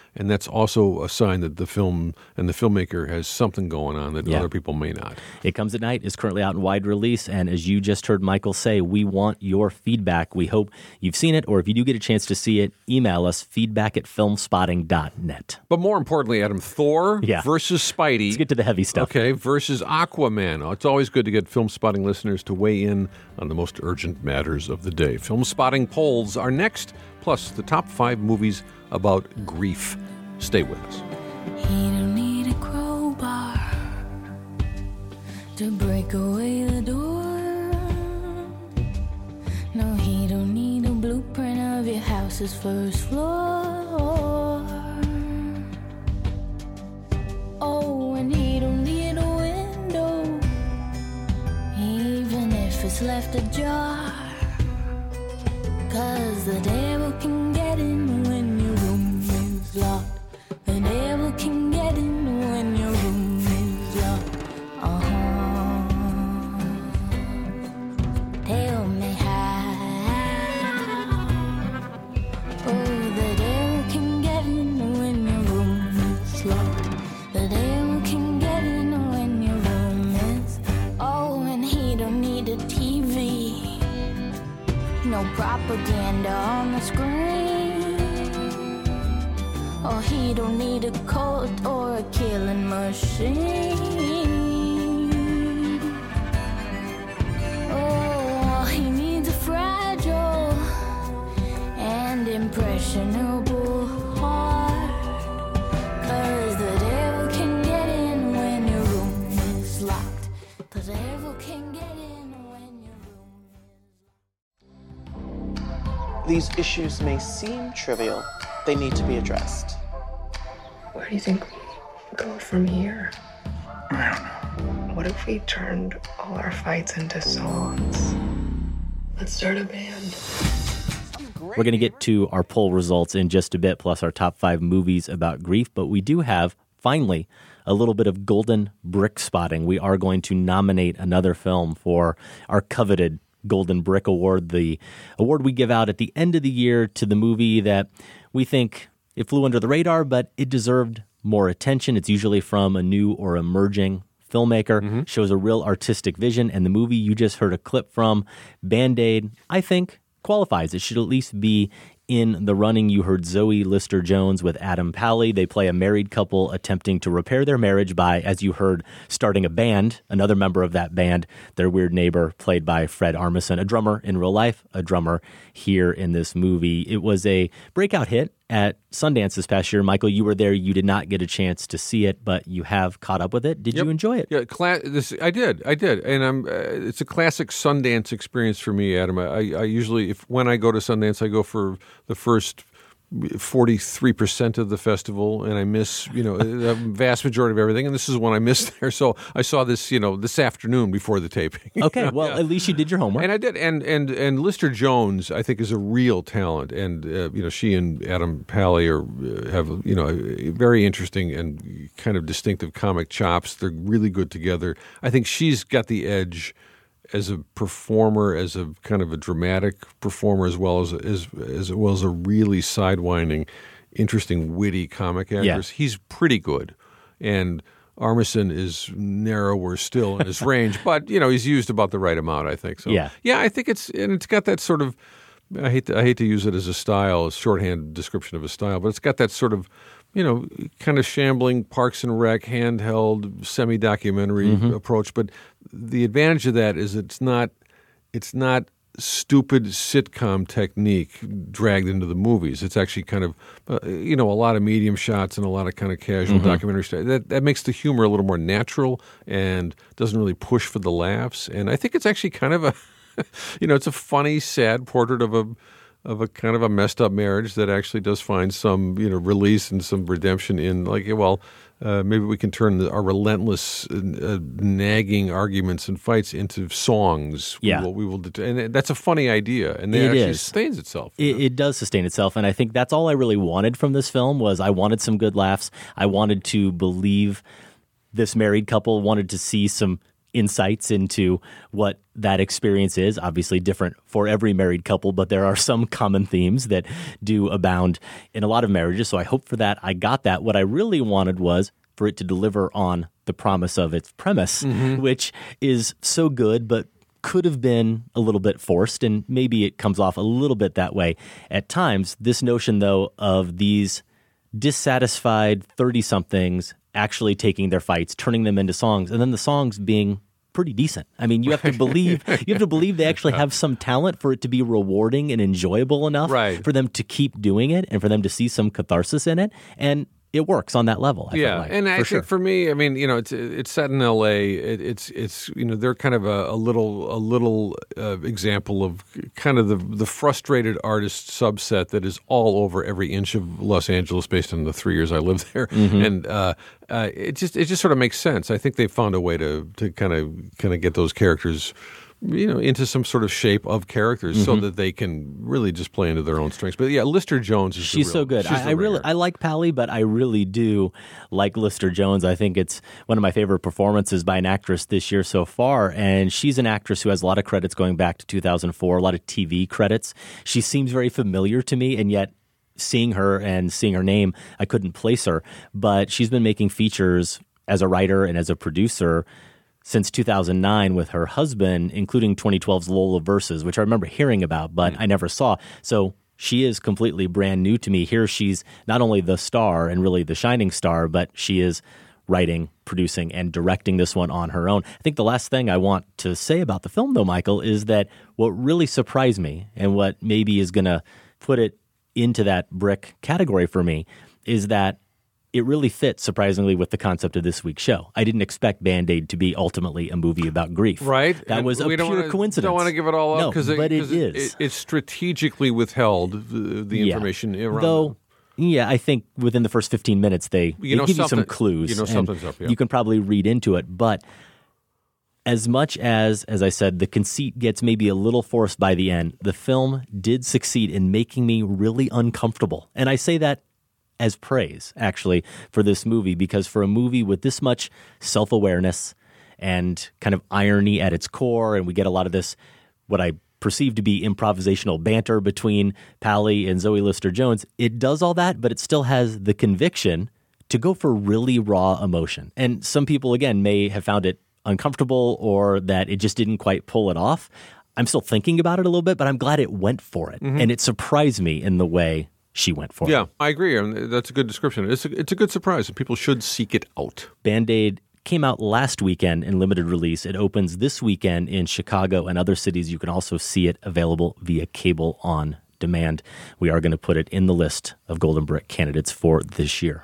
and that's also a sign that the film and the filmmaker has something going on that Yeah. other people may not. It Comes at Night is currently out in wide release, and as you just heard Michael say, we want your feedback. We hope you've seen it, or if you do get a chance to see it, email us, feedback at filmspotting dot net. But more importantly, Adam, Thor Yeah. versus Spidey. Let's get to the heavy stuff. Okay, versus Aquaman. Oh, it's always good to get Film Spotting listeners to weigh in on the most urgent matters of the day. Film Spotting polls are next, plus the top five movies about grief. Stay with us. He don't need a crowbar to break away the door. No, he don't need a blueprint of your house's first floor. Oh, and he don't need a window, even if it's left ajar. 'Cause the devil can get in when your room is locked. The devil can get in when your room is locked. Uh-huh. Tell me how. Oh, the devil can get in when your room is locked. The devil can get in when your room is. Oh, and he don't need a T V. No propaganda on the screen. Oh, he don't need a cult or a killing machine. Oh, all he needs a fragile and impressionable heart. 'Cause the devil can get in when your room is locked. The devil can get in when your These issues may seem trivial. They need to be addressed. Where do you think we go from here? I don't know. What if we turned all our fights into songs? Let's start a band. We're going to get to our poll results in just a bit, plus our top five movies about grief, but we do have, finally, a little bit of golden brick spotting. We are going to nominate another film for our coveted Golden Brick Award, the award we give out at the end of the year to the movie that we think it flew under the radar, but it deserved more attention. It's usually from a new or emerging filmmaker, mm-hmm. shows a real artistic vision, and the movie you just heard a clip from, Band-Aid, I think qualifies. It should at least be in the running. You heard Zoe Lister-Jones with Adam Pally. They play a married couple attempting to repair their marriage by, as you heard, starting a band. Another member of that band, their weird neighbor, played by Fred Armisen, a drummer in real life, a drummer here in this movie. It was a breakout hit at Sundance this past year. Michael, you were there. You did not get a chance to see it, but you have caught up with it. Did yep. you enjoy it? Yeah, cla- this, I did. I did. And I'm. Uh, it's a classic Sundance experience for me, Adam. I, I usually, if when I go to Sundance, I go for the first forty-three percent of the festival, and I miss, you know, the vast majority of everything. And this is one I missed there. So I saw this, you know, this afternoon before the taping. Okay, well, yeah. At least you did your homework. And I did. And and and Lister-Jones, I think, is a real talent. And, uh, you know, she and Adam Pally are, uh, have, you know, very interesting and kind of distinctive comic chops. They're really good together. I think she's got the edge as a performer, as a kind of a dramatic performer, as well as as as well as a really sidewinding, interesting, witty comic actress. Yeah. He's pretty good, and Armisen is narrower still in his range, but you know he's used about the right amount, I think. So yeah, yeah, I think it's and it's got that sort of. I hate to, I hate to use it as a style, a shorthand description of a style, but it's got that sort of, you know, kind of shambling Parks and Rec, handheld, semi-documentary mm-hmm. approach. But the advantage of that is it's not, it's not stupid sitcom technique dragged into the movies. It's actually kind of, uh, you know, a lot of medium shots and a lot of kind of casual mm-hmm. documentary stuff. That that makes the humor a little more natural and doesn't really push for the laughs. And I think it's actually kind of a, you know, it's a funny, sad portrait of a of a kind of a messed up marriage that actually does find some, you know, release and some redemption in, like, well, uh, maybe we can turn the, our relentless, uh, nagging arguments and fights into songs. Yeah. We will, we will det- and that's a funny idea, and it, it actually is. sustains itself. It, it does sustain itself, and I think that's all I really wanted from this film was I wanted some good laughs. I wanted to believe this married couple, wanted to see some insights into what that experience is. Obviously different for every married couple, but there are some common themes that do abound in a lot of marriages. So I hope for that. I got that. What I really wanted was for it to deliver on the promise of its premise, mm-hmm. which is so good, but could have been a little bit forced, and maybe it comes off a little bit that way at times. This notion, though, of these dissatisfied thirty-somethings actually taking their fights, turning them into songs, and then the songs being pretty decent. I mean, you have to believe you have to believe they actually have some talent for it to be rewarding and enjoyable enough right. for them to keep doing it and for them to see some catharsis in it. And it works on that level. I yeah, like, and I for think sure. for me, I mean, you know, it's it's set in L A. It, it's it's you know they're kind of a, a little a little uh, example of kind of the the frustrated artist subset that is all over every inch of Los Angeles based on the three years I lived there, mm-hmm. and uh, uh, it just it just sort of makes sense. I think they found a way to to kind of kind of get those characters, you know, into some sort of shape of characters mm-hmm. so that they can really just play into their own strengths. But yeah, Lister Jones is she's the real, so good. She's I, I really I like Pally, but I really do like Lister Jones. I think it's one of my favorite performances by an actress this year so far, and she's an actress who has a lot of credits going back to two thousand four, a lot of T V credits. She seems very familiar to me, and yet seeing her and seeing her name, I couldn't place her. But she's been making features as a writer and as a producer since two thousand nine with her husband, including twenty twelve's Lola Versus, which I remember hearing about, but mm. I never saw. So she is completely brand new to me. Here she's not only the star and really the shining star, but she is writing, producing, and directing this one on her own. I think the last thing I want to say about the film, though, Michael, is that what really surprised me and what maybe is going to put it into that brick category for me is that it really fits, surprisingly, with the concept of this week's show. I didn't expect Band-Aid to be ultimately a movie about grief. Right. That and was a we pure don't wanna, coincidence. Don't want to give it all up no, because but it, it is. It, it's strategically withheld, the, the yeah. information around Though, it. Yeah, I think within the first fifteen minutes, they, you know they give you some something- clues. you know and something's up, yeah. You can probably read into it. But as much as, as I said, the conceit gets maybe a little forced by the end, the film did succeed in making me really uncomfortable. And I say that as praise, actually, for this movie, because for a movie with this much self-awareness and kind of irony at its core, and we get a lot of this, what I perceive to be improvisational banter between Pally and Zoe Lister-Jones, it does all that, but it still has the conviction to go for really raw emotion. And some people, again, may have found it uncomfortable or that it just didn't quite pull it off. I'm still thinking about it a little bit, but I'm glad it went for it. Mm-hmm. And it surprised me in the way she went for yeah, it. I agree. I mean, that's a good description. It's a, it's a good surprise, and people should seek it out. Band-Aid came out last weekend in limited release. It opens this weekend in Chicago and other cities. You can also see it available via cable on demand. We are going to put it in the list of Golden Brick candidates for this year.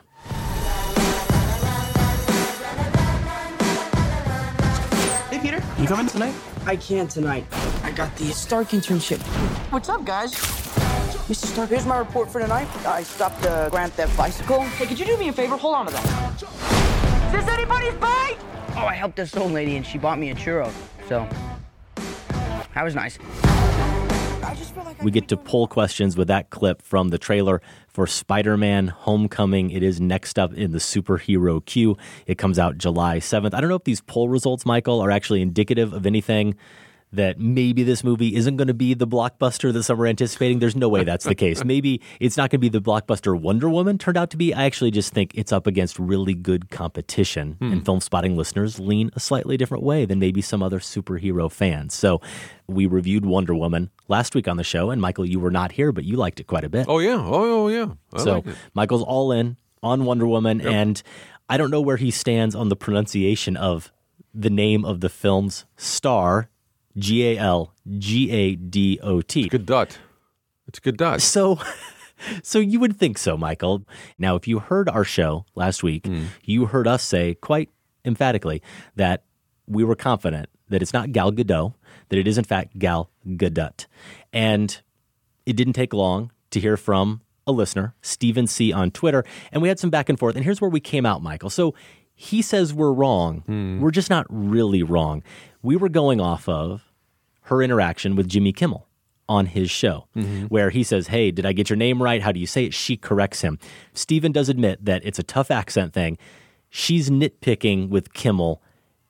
Hey, Peter, you coming tonight? I can tonight. I got the Stark internship. What's up, guys? Mister Stark, here's my report for tonight. I stopped the Grand Theft bicycle. Hey, could you do me a favor? Hold on to that. Is this anybody's bike? Oh, I helped this old lady, and she bought me a churro. So, that was nice. We get to pull questions with that clip from the trailer for Spider-Man Homecoming. It is next up in the superhero queue. It comes out July seventh. I don't know if these poll results, Michael, are actually indicative of anything that maybe this movie isn't going to be the blockbuster that some are anticipating. There's no way that's the case. Maybe it's not going to be the blockbuster Wonder Woman turned out to be. I actually just think it's up against really good competition. Hmm. And Film Spotting listeners lean a slightly different way than maybe some other superhero fans. So we reviewed Wonder Woman last week on the show, and Michael, you were not here, but you liked it quite a bit. Oh, yeah. Oh, oh yeah. I so like it. Michael's all in on Wonder Woman, Yep. and I don't know where he stands on the pronunciation of the name of the film's star, G A L G A D O T. Good dot. It's a good dot. So, so you would think so, Michael. Now, if you heard our show last week, Mm. you heard us say quite emphatically that we were confident that it's not Gal Gadot, that it is in fact Gal Gadot. And it didn't take long to hear from a listener, Stephen C. on Twitter, and we had some back and forth. And here's where we came out, Michael. So he says we're wrong. Mm. We're just not really wrong. We were going off of her interaction with Jimmy Kimmel on his show, Mhm. where he says, hey, did I get your name right? How do you say it? She corrects him. Stephen does admit that it's a tough accent thing. She's nitpicking with Kimmel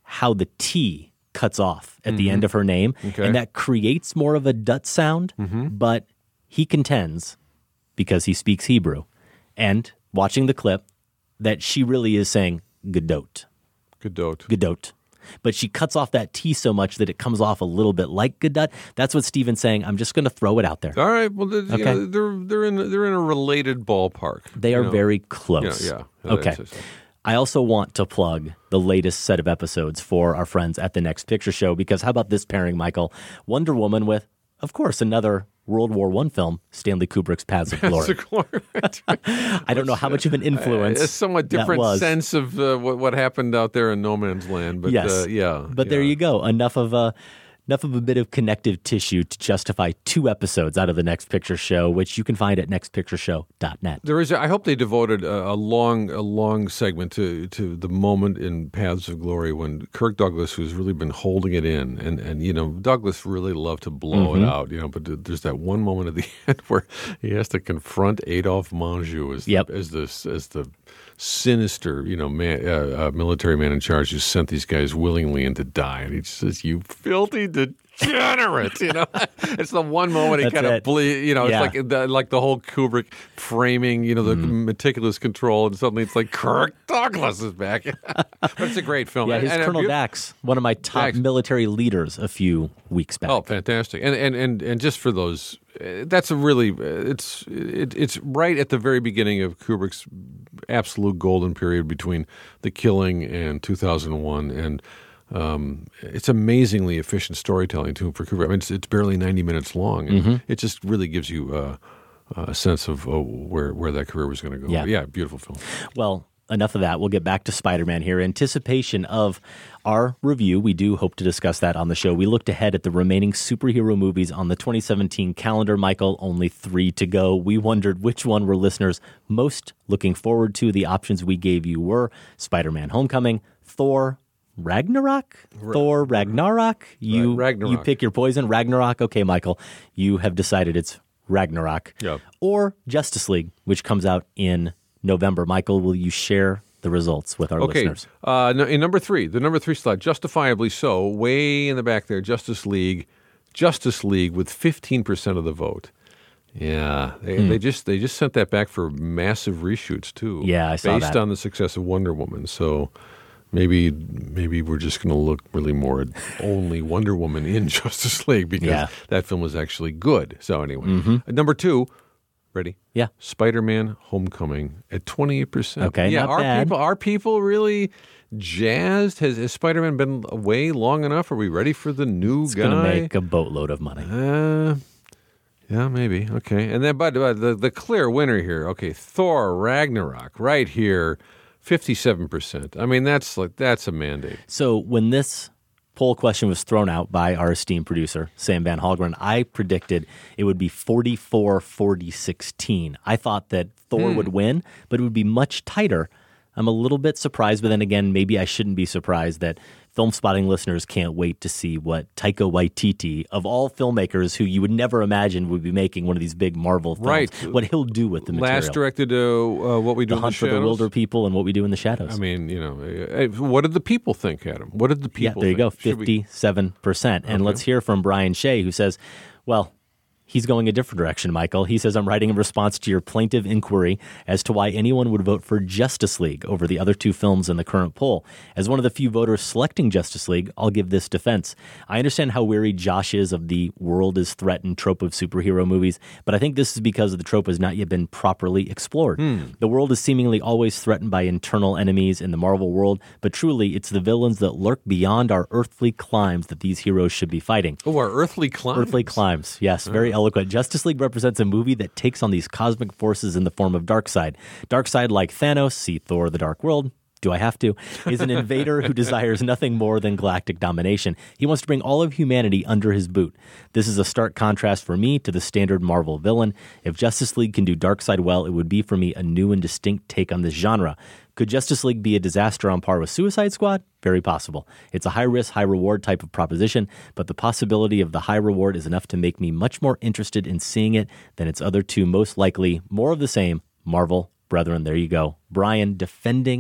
how the T cuts off at Mhm. the end of her name. Okay. And that creates more of a Dut sound, Mhm. but he contends, because he speaks Hebrew, and watching the clip, that she really is saying Gadot. Gadot. Gadot. But she cuts off that T so much that it comes off a little bit like Gadot. That's what Steven's saying. I'm just going to throw it out there. All right. Well, they're, you Okay. know, they're they're in they're in a related ballpark. They you are know. very close. Yeah. yeah Okay. That's- that's- I also want to plug the latest set of episodes for our friends at the Next Picture Show, because how about this pairing, Michael? Wonder Woman with, of course, another World War One film, Stanley Kubrick's Paths of Glory. Paths of Glory. I don't know how much of an influence a somewhat that different was. sense of uh, what what happened out there in no man's land. But yes, uh, yeah. But there you go. Enough of a enough of a bit of connective tissue to justify two episodes out of the Next Picture Show, which you can find at next picture show dot net. There is. I hope they devoted a, a long, a long segment to to the moment in Paths of Glory when Kirk Douglas, who's really been holding it in, and and you know Douglas really loved to blow Mhm. it out, you know. But there's that one moment at the end where he has to confront Adolphe Menjou as Yep. the, as the as the sinister, you know, man, uh, uh, military man in charge who sent these guys willingly in to die, and he just says, "You filthy degenerate," you know. It's the one moment he That's kind of it. ble- you know, Yeah. it's like the, like the whole Kubrick framing, you know, the Mm-hmm. meticulous control, and suddenly it's like Kirk Douglas is back. But it's a great film. Yeah, And- his and a Colonel beau- Dax, one of my top Dax. military leaders a few weeks back. Oh, fantastic! And and and and just for those, uh, that's a really uh, it's it, it's right at the very beginning of Kubrick's absolute golden period between The Killing and two thousand one, and um, it's amazingly efficient storytelling too for Kubrick. I mean, it's, it's barely ninety minutes long, and Mhm. it just really gives you uh, a sense of uh, where where that career was going to go. Yeah. yeah, beautiful film. Well, enough of that. We'll get back to Spider-Man here. Anticipation of our review. We do hope to discuss that on the show. We looked ahead at the remaining superhero movies on the twenty seventeen calendar. Michael, only three to go. We wondered which one were listeners most looking forward to. The options we gave you were Spider-Man Homecoming, Thor, Ragnarok? Thor, Ragnarok? You, Ra- Ragnarok. you pick your poison. Ragnarok? Okay, Michael, you have decided it's Ragnarok. Yeah. Or Justice League, which comes out in November. Michael, will you share the results with our Okay, listeners? uh, no, in number three, the number three slot, justifiably so, way in the back there, Justice League, Justice League with fifteen percent of the vote. Yeah, they, Hmm. they just they just sent that back for massive reshoots too. Yeah, I saw based that. on the success of Wonder Woman. So maybe maybe we're just going to look really more at only Wonder Woman in Justice League because Yeah. that film was actually good. So anyway, Mhm. Uh, number two. Ready? Yeah. Spider-Man Homecoming at twenty-eight percent. Okay, yeah, not are bad. people are people really jazzed? Has, has Spider-Man been away long enough? Are we ready for the new It's guy? going to make a boatload of money. Uh, yeah, maybe. Okay. And then, but, but the, the clear winner here, okay, Thor Ragnarok, right here, fifty-seven percent. I mean, that's like that's a mandate. So when this poll question was thrown out by our esteemed producer, Sam Van Halgren, I predicted it would be forty-four forty sixteen. I thought that Thor Hmm. would win, but it would be much tighter. I'm a little bit surprised, but then again, maybe I shouldn't be surprised that Film Spotting listeners can't wait to see what Taika Waititi, of all filmmakers who you would never imagine would be making one of these big Marvel films, Right. what he'll do with the material. Last directed uh, uh, What We Do The in Hunt the for the Shadows. Wilder People and What We Do in the Shadows. I mean, you know, uh, what did the people think, Adam? What did the Yeah, people there you think? go, Should we- fifty-seven percent. And Okay. let's hear from Brian Shea, who says, well, he's going a different direction, Michael. He says, I'm writing in response to your plaintive inquiry as to why anyone would vote for Justice League over the other two films in the current poll. As one of the few voters selecting Justice League, I'll give this defense. I understand how weary Josh is of the world is threatened trope of superhero movies, but I think this is because the trope has not yet been properly explored. Hmm. The world is seemingly always threatened by internal enemies in the Marvel world, but truly it's the villains that lurk beyond our earthly climes that these heroes should be fighting. Oh, our earthly climbs. Earthly climbs, yes, very eloquent. Justice League represents a movie that takes on these cosmic forces in the form of Darkseid. Darkseid, like Thanos, see Thor: The Dark World. Do I have to? Is an invader who desires nothing more than galactic domination. He wants to bring all of humanity under his boot. This is a stark contrast for me to the standard Marvel villain. If Justice League can do Darkseid well, it would be for me a new and distinct take on this genre. Could Justice League be a disaster on par with Suicide Squad? Very possible. It's a high-risk, high-reward type of proposition, but the possibility of the high reward is enough to make me much more interested in seeing it than its other two most likely, more of the same, Marvel brethren. There you go. Brian defending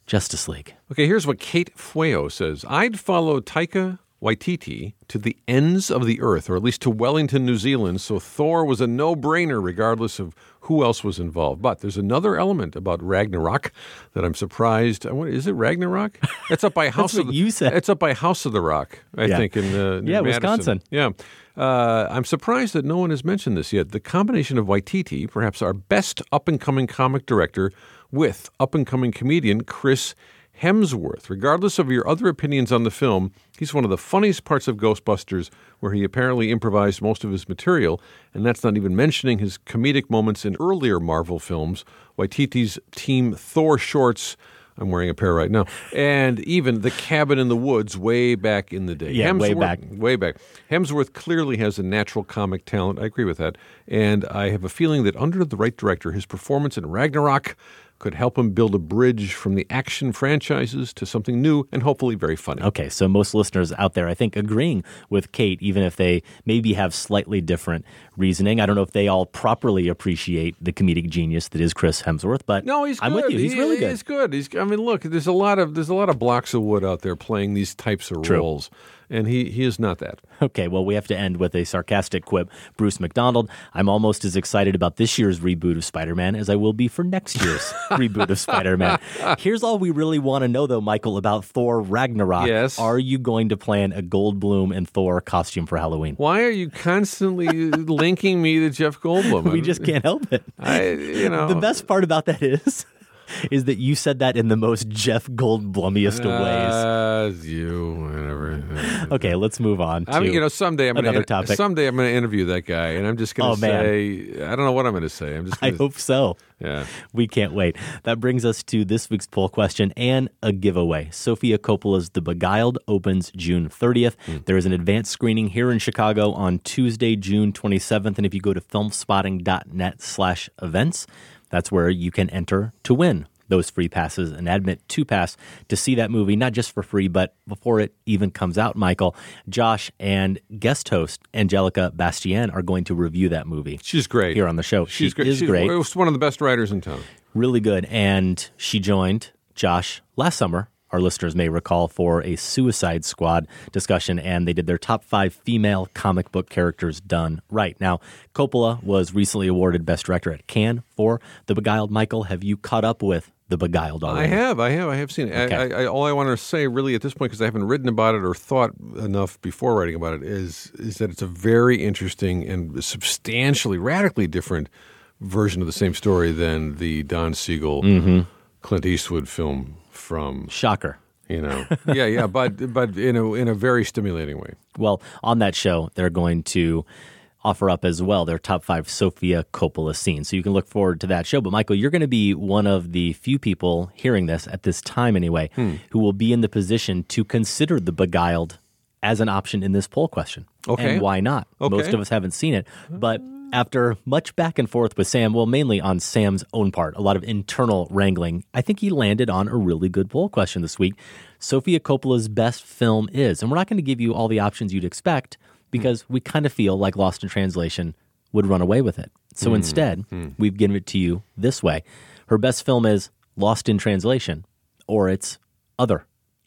Justice League. Okay, here's what Kate Fueo says. I'd follow Taika Waititi to the ends of the earth, or at least to Wellington, New Zealand, so Thor was a no-brainer regardless of who else was involved. But there's another element about Ragnarok that I'm surprised. What, is it Ragnarok? It's up by House That's of what the, you said. It's up by House of the Rock, I Yeah. think, in uh, Yeah, Madison. Wisconsin. Yeah. Uh, I'm surprised that no one has mentioned this yet. The combination of Waititi, perhaps our best up-and-coming comic director, with up-and-coming comedian Chris Hemsworth. Regardless of your other opinions on the film, he's one of the funniest parts of Ghostbusters, where he apparently improvised most of his material, and that's not even mentioning his comedic moments in earlier Marvel films, Waititi's Team Thor shorts, I'm wearing a pair right now, and even The Cabin in the Woods way back in the day. Yeah, way Hemsworth- back. Way back. Hemsworth clearly has a natural comic talent. I agree with that. And I have a feeling that under the right director, his performance in Ragnarok could help him build a bridge from the action franchises to something new and hopefully very funny. Okay, so most listeners out there, I think, agreeing with Kate, even if they maybe have slightly different reasoning. I don't know if they all properly appreciate the comedic genius that is Chris Hemsworth, but No, he's good. I'm with you. He's He- really good. He's good. He's. I mean, look, there's a lot of there's a lot of blocks of wood out there playing these types of True. roles, and he he is not that. Okay, well, we have to end with a sarcastic quip. Bruce McDonald, I'm almost as excited about this year's reboot of Spider-Man as I will be for next year's reboot of Spider-Man. Here's all we really want to know, though, Michael, about Thor Ragnarok. Yes. Are you going to plan a Goldblum and Thor costume for Halloween? Why are you constantly linking me to Jeff Goldblum? We just can't help it. I, you know, The best part about that is... is that you said that in the most Jeff Goldblumiest of ways. Uh, you, whatever. Okay, let's move on to I mean, you know, someday I'm another gonna, topic. Someday I'm going to interview that guy, and I'm just going Oh, to man. say, I don't know what I'm going to say. I'm just. I Gonna, hope so. Yeah. We can't wait. That brings us to this week's poll question and a giveaway. Sofia Coppola's The Beguiled opens June thirtieth. Mm. There is an advanced screening here in Chicago on Tuesday, June twenty-seventh. And if you go to filmspotting.net slash events, that's where you can enter to win those free passes and admit to pass to see that movie, not just for free, but before it even comes out, Michael, Josh and guest host Angelica Bastien are going to review that movie. She's great. Here on the show. She's she great. is She's great. one of the best writers in town. Really good. And she joined Josh last summer, our listeners may recall, for a Suicide Squad discussion, and they did their top five female comic book characters done right. Now, Coppola was recently awarded Best Director at Cannes for The Beguiled. Michael, have you caught up with The Beguiled already? I have, I have, I have seen it. Okay. I, I, all I want to say, really, at this point, because I haven't written about it or thought enough before writing about it, is is that it's a very interesting and substantially, radically different version of the same story than the Don Siegel, Mm-hmm. Clint Eastwood film from. Shocker. You know, yeah, yeah, but but in a in a very stimulating way. Well, on that show, they're going to offer up as well their top five Sofia Coppola scenes. So you can look forward to that show. But Michael, you're going to be one of the few people hearing this at this time anyway, Hmm. who will be in the position to consider The Beguiled as an option in this poll question. Okay. And why not? Okay. Most of us haven't seen it. But after much back and forth with Sam, well, mainly on Sam's own part, a lot of internal wrangling, I think he landed on a really good poll question this week. Sofia Coppola's best film is, and we're not going to give you all the options you'd expect because we kind of feel like Lost in Translation would run away with it. So Mm. instead, Mm. we've given it to you this way. Her best film is Lost in Translation, or it's Other.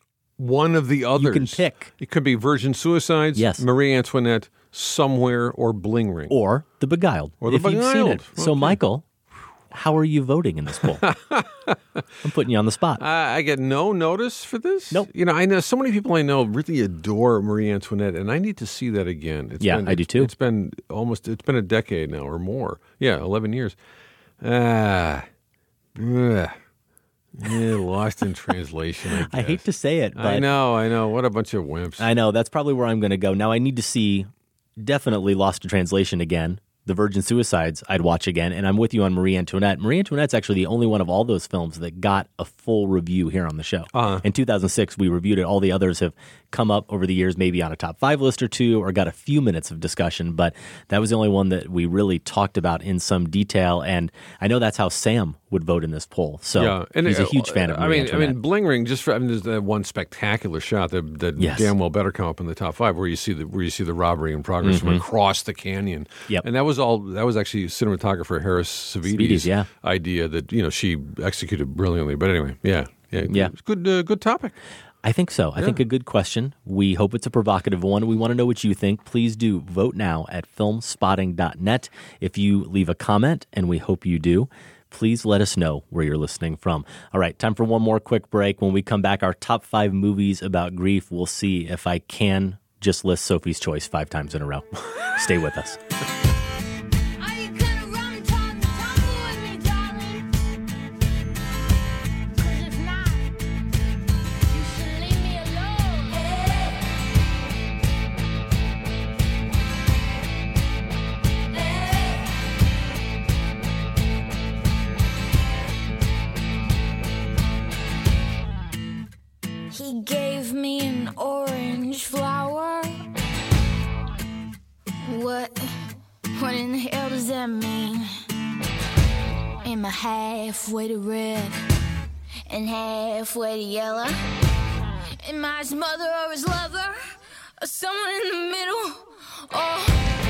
One of the others. You can pick. It could be Virgin Suicides, Yes. Marie Antoinette, Somewhere, or Bling Ring. Or The Beguiled. Or The if you've seen it. Beguiled. So, Okay. Michael, how are you voting in this poll? I'm putting you on the spot. Uh, I get no notice for this? Nope. You know, I know so many people I know really adore Marie Antoinette, and I need to see that again. It's Yeah, been, I do too. It's been almost, it's been a decade now or more. Yeah, eleven years. Ah, ugh. Yeah, Lost in Translation, I guess. I hate to say it, but I know, I know. What a bunch of wimps. I know that's probably where I'm going to go. Now I need to see definitely Lost in Translation again. The Virgin Suicides I'd watch again, and I'm with you on Marie Antoinette. Marie Antoinette's actually the only one of all those films that got a full review here on the show. Uh-huh. In two thousand six, we reviewed it. All the others have come up over the years, maybe on a top five list or two, or got a few minutes of discussion, but that was the only one that we really talked about in some detail, and I know that's how Sam would vote in this poll. So yeah, and he's a uh, huge fan of I Marie mean, I Antoinette. mean, Bling Ring. Just for I mean, there's that one spectacular shot that, that Yes. damn well better come up in the top five, where you see the where you see the robbery in progress from Mhm. across the canyon. Yep. and that was all. That was actually cinematographer Harris Savides' Savides, yeah. idea that you know she executed brilliantly. But anyway, yeah, Yeah, Yeah. It's good, uh, good topic. I think so. I Yeah. think a good question. We hope it's a provocative one. We want to know what you think. Please do vote now at film spotting dot net. If you leave a comment, and we hope you do, please let us know where you're listening from. All right, time for one more quick break. When we come back, our top five movies about grief. We'll see if I can just list Sophie's Choice five times in a row. Stay with us. He gave me an orange flower. What, what in the hell does that mean? Am I halfway to red and halfway to yellow? Am I his mother or his lover? Or someone in the middle? Oh.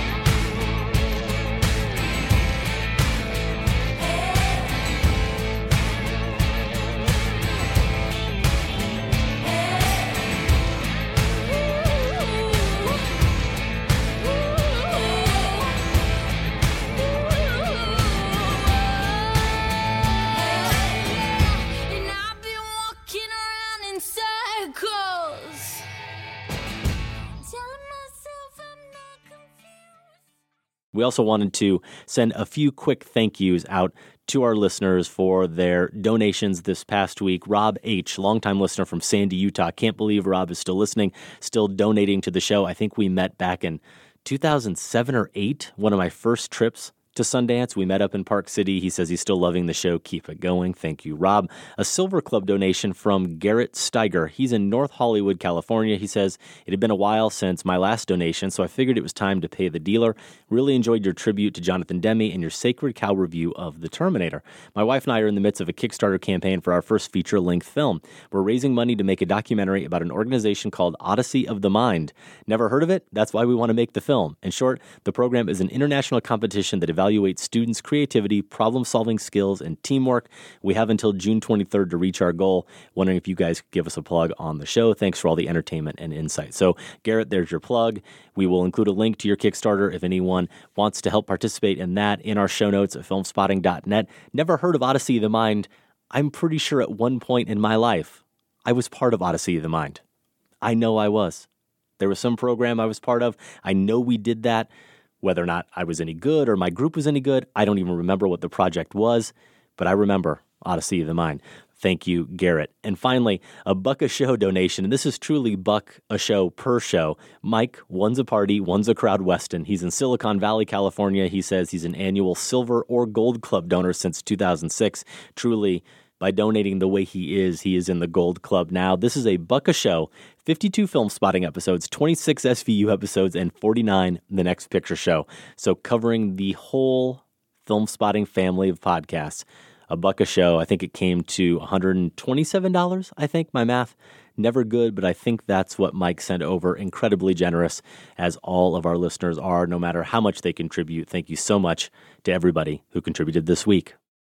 We also wanted to send a few quick thank yous out to our listeners for their donations this past week. Rob H., longtime listener from Sandy, Utah. Can't believe Rob is still listening, still donating to the show. I think we met back in two thousand seven or eight, one of my first trips to Sundance. We met up in Park City. He says he's still loving the show. Keep it going. Thank you, Rob. A Silver Club donation from Garrett Steiger. He's in North Hollywood, California. He says, it had been a while since my last donation, so I figured it was time to pay the dealer. Really enjoyed your tribute to Jonathan Demme and your Sacred Cow review of The Terminator. My wife and I are in the midst of a Kickstarter campaign for our first feature-length film. We're raising money to make a documentary about an organization called Odyssey of the Mind. Never heard of it? That's why we want to make the film. In short, the program is an international competition that evaluates evaluate students' creativity, problem-solving skills, and teamwork. We have until June twenty-third to reach our goal. Wondering if you guys could give us a plug on the show. Thanks for all the entertainment and insight. So, Garrett, there's your plug. We will include a link to your Kickstarter if anyone wants to help participate in that in our show notes at film spotting dot net. Never heard of Odyssey of the Mind. I'm pretty sure at one point in my life, I was part of Odyssey of the Mind. I know I was. There was some program I was part of. I know we did that. Whether or not I was any good or my group was any good, I don't even remember what the project was, but I remember Odyssey of the Mind. Thank you, Garrett. And finally, a buck a show donation, and this is truly buck a show per show. Mike, one's a party, one's a crowd Weston. He's in Silicon Valley, California. He says he's an annual Silver or Gold Club donor since two thousand six. Truly, by donating the way he is, he is in the Gold Club now. This is a buck a show, fifty-two Film Spotting episodes, twenty-six S V U episodes, and forty-nine The Next Picture Show. So covering the whole Film Spotting family of podcasts. A buck a show, I think it came to one hundred twenty-seven dollars, I think, my math. Never good, but I think that's what Mike sent over. Incredibly generous, as all of our listeners are, no matter how much they contribute. Thank you so much to everybody who contributed this week.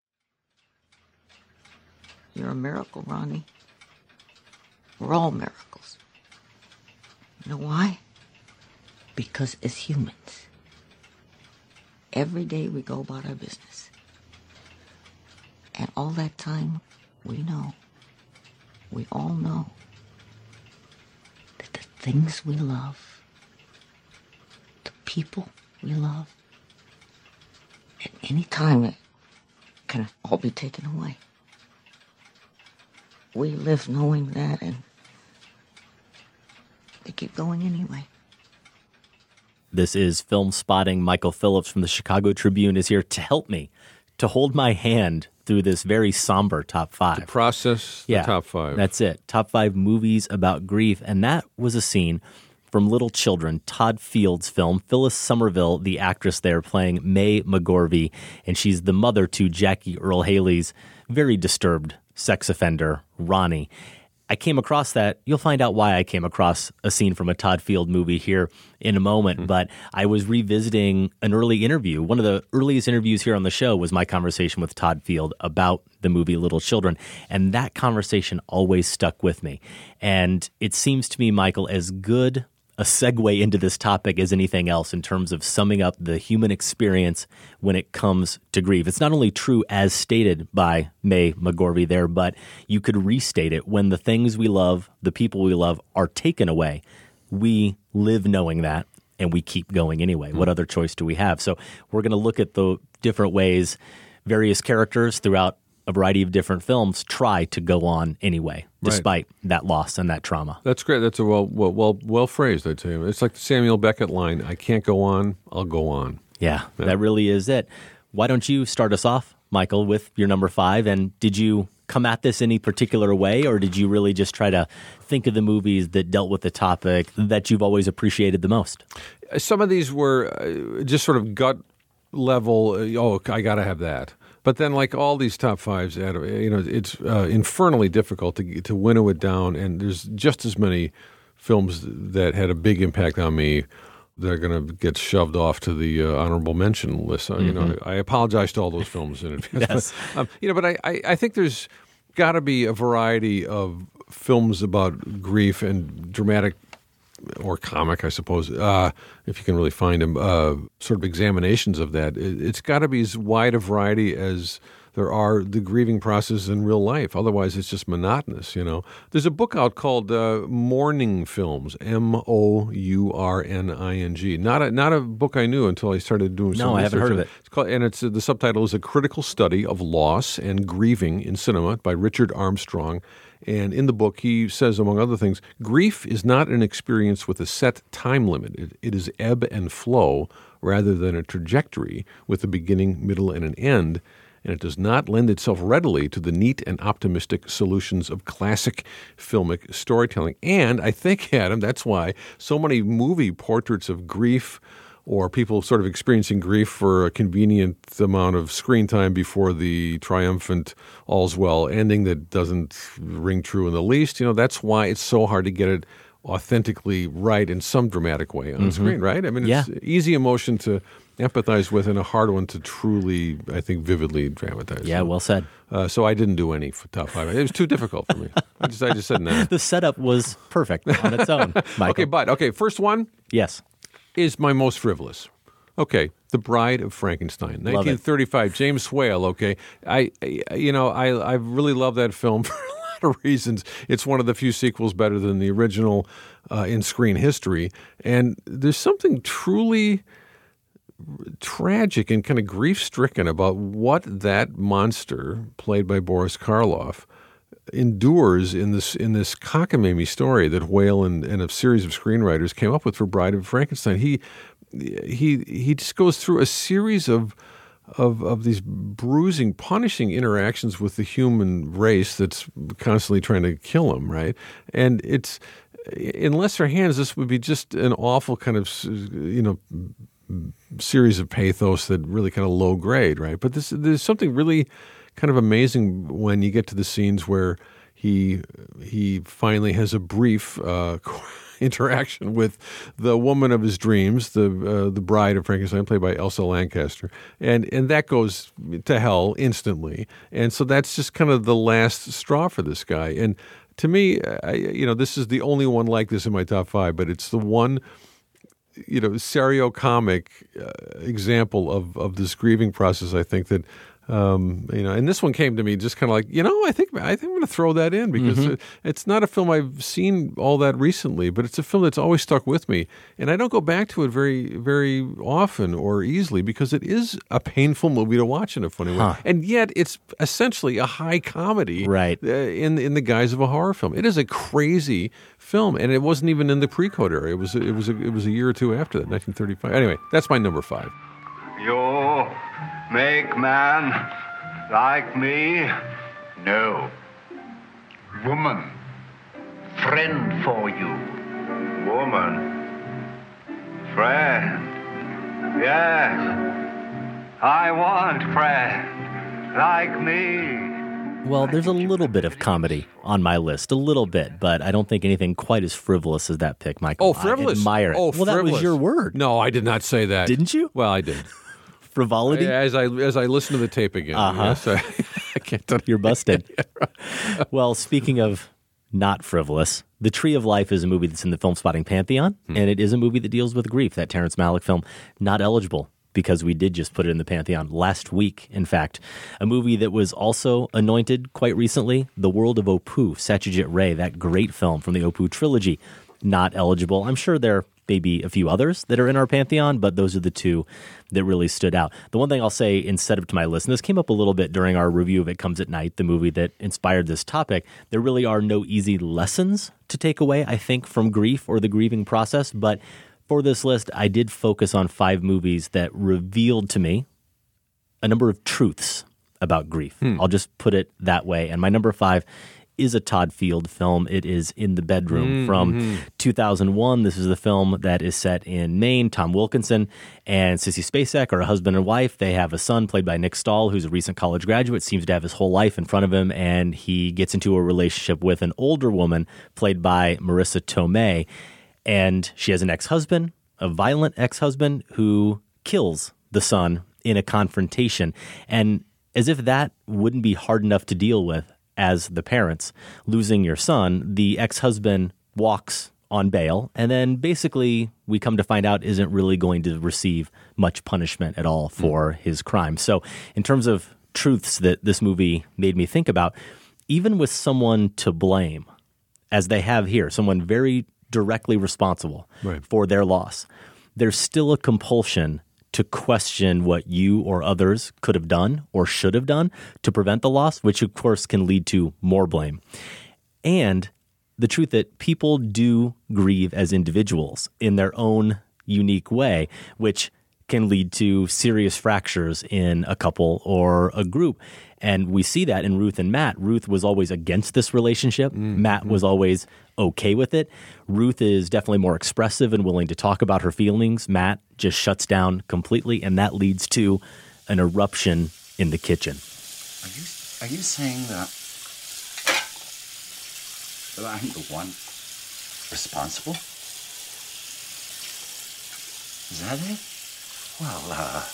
You're a miracle, Ronnie. We're all miracles. You know why? Because as humans, every day we go about our business. And all that time, we know, we all know, that the things we love, the people we love, at any time it can all be taken away. We live knowing that, and they keep going anyway. This is Film Spotting. Michael Phillips from the Chicago Tribune is here to help me, to hold my hand through this very somber top five. To process the yeah, top five. That's it. Top five movies about grief. And that was a scene from Little Children, Todd Field's film. Phyllis Somerville, the actress there, playing May McGorvey, and she's the mother to Jackie Earle Haley's very disturbed sex offender, Ronnie. I came across that. You'll find out why I came across a scene from a Todd Field movie here in a moment. Mm-hmm. But I was revisiting an early interview. One of the earliest interviews here on the show was my conversation with Todd Field about the movie Little Children. And that conversation always stuck with me. And it seems to me, Michael, as good a segue into this topic as anything else in terms of summing up the human experience when it comes to grief. It's not only true as stated by May McGorvey there, but you could restate it. When the things we love, the people we love are taken away, we live knowing that and we keep going anyway. Mm-hmm. What other choice do we have? So we're going to look at the different ways various characters throughout a variety of different films try to go on anyway, despite right. that loss and that trauma. That's great. That's a well, well, well, well phrased, I'd say. It's like the Samuel Beckett line, I can't go on, I'll go on. Yeah, yeah, that really is it. Why don't you start us off, Michael, with your number five? And did you come at this any particular way, or did you really just try to think of the movies that dealt with the topic that you've always appreciated the most? Some of these were just sort of gut level, oh, I got to have that. But then, like all these top fives, you know, it's uh, infernally difficult to to winnow it down. And there's just as many films that had a big impact on me that are going to get shoved off to the uh, honorable mention list. Mm-hmm. You know, I apologize to all those films in advance. Yes. But, um, you know, but I, I, I think there's got to be a variety of films about grief and dramatic or comic, I suppose, uh, if you can really find them, uh, sort of examinations of that. It, it's got to be as wide a variety as there are the grieving process in real life. Otherwise, it's just monotonous, you know. There's a book out called uh, Mourning Films, M O U R N I N G. Not a, not a book I knew until I started doing some no, research. I haven't heard of it. It's called, and it's uh, the subtitle is A Critical Study of Loss and Grieving in Cinema by Richard Armstrong. And in the book, he says, among other things, grief is not an experience with a set time limit. It, it is ebb and flow rather than a trajectory with a beginning, middle, and an end. And it does not lend itself readily to the neat and optimistic solutions of classic filmic storytelling. And I think, Adam, that's why so many movie portraits of grief or people sort of experiencing grief for a convenient amount of screen time before the triumphant all's well ending that doesn't ring true in the least. You know, that's why it's so hard to get it authentically right in some dramatic way on mm-hmm. screen, right? I mean, it's yeah. easy emotion to empathize with and a hard one to truly, I think, vividly dramatize. Yeah, so, well said. Uh, so I didn't do any for top five. It was too difficult for me. I just, I just said no. The setup was perfect on its own, Michael. Okay, but, okay, first one. Yes. Is my most frivolous. Okay, The Bride of Frankenstein, nineteen thirty-five, James Whale. Okay, I, I you know, I I really love that film for a lot of reasons. It's one of the few sequels better than the original uh, in screen history, and there's something truly tragic and kind of grief-stricken about what that monster, played by Boris Karloff, endures in this in this cockamamie story that Whale and, and a series of screenwriters came up with for Bride of Frankenstein. He he he just goes through a series of of of these bruising, punishing interactions with the human race that's constantly trying to kill him, right? And it's in lesser hands, this would be just an awful kind of, you know, series of pathos that really kind of low grade, right? But this there's something really kind of amazing when you get to the scenes where he he finally has a brief uh, interaction with the woman of his dreams, the uh, the bride of Frankenstein, played by Elsa Lanchester, and and that goes to hell instantly. And so that's just kind of the last straw for this guy. And to me, I, you know, this is the only one like this in my top five, but it's the one, you know, serio-comic uh, example of of this grieving process. I think that. Um, you know, and this one came to me just kind of like, you know, I think I think I'm going to throw that in because mm-hmm. it, it's not a film I've seen all that recently, but it's a film that's always stuck with me, and I don't go back to it very, very often or easily because it is a painful movie to watch in a funny huh. way, and yet it's essentially a high comedy, right? Uh, in in the guise of a horror film. It is a crazy film, and it wasn't even in the pre-code era. It was it was a, it was a year or two after that, nineteen thirty-five. Anyway, that's my number five. You make man like me? No. Woman, friend for you. Woman, friend. Yes, I want friend like me. Well, there's a little bit of comedy on my list, a little bit, but I don't think anything quite as frivolous as that pick, Michael. Oh, frivolous. I admire it. Oh, well, frivolous. that was your word. No, I did not say that. Didn't you? Well, I did. Frivolity? As I as I listen to the tape again. Uh-huh. Yes, I, I can't tell You're busted. Well, speaking of not frivolous, The Tree of Life is a movie that's in the Film Spotting Pantheon, Hmm. and it is a movie that deals with grief, that Terrence Malick film, not eligible because we did just put it in the Pantheon last week, in fact. A movie that was also anointed quite recently, The World of Opu, Satyajit Ray, that great film from the Opu trilogy, not eligible. I'm sure there may be a few others that are in our Pantheon, but those are the two that really stood out. The one thing I'll say instead of to my list, and this came up a little bit during our review of It Comes at Night, the movie that inspired this topic, there really are no easy lessons to take away, I think, from grief or the grieving process, but for this list, I did focus on five movies that revealed to me a number of truths about grief. Hmm. I'll just put it that way. And my number five is a Todd Field film. It is In the Bedroom Mm, from mhm. two thousand one. This is the film that is set in Maine. Tom Wilkinson and Sissy Spacek are a husband and wife. They have a son played by Nick Stahl, who's a recent college graduate, seems to have his whole life in front of him, and he gets into a relationship with an older woman played by Marissa Tomei. And she has an ex-husband, a violent ex-husband who kills the son in a confrontation. And as if that wouldn't be hard enough to deal with as the parents, losing your son, the ex-husband walks on bail. And then basically we come to find out isn't really going to receive much punishment at all for mm. his crime. So in terms of truths that this movie made me think about, even with someone to blame, as they have here, someone very directly responsible Right. for their loss, there's still a compulsion to question what you or others could have done or should have done to prevent the loss, which of course can lead to more blame. And the truth that people do grieve as individuals in their own unique way, which can lead to serious fractures in a couple or a group. And we see that in Ruth and Matt. Ruth was always against this relationship. Mm-hmm. Matt was always okay with it. Ruth is definitely more expressive and willing to talk about her feelings. Matt just shuts down completely, and that leads to an eruption in the kitchen. Are you are you saying that that I'm the one responsible? Is that it? Well, uh,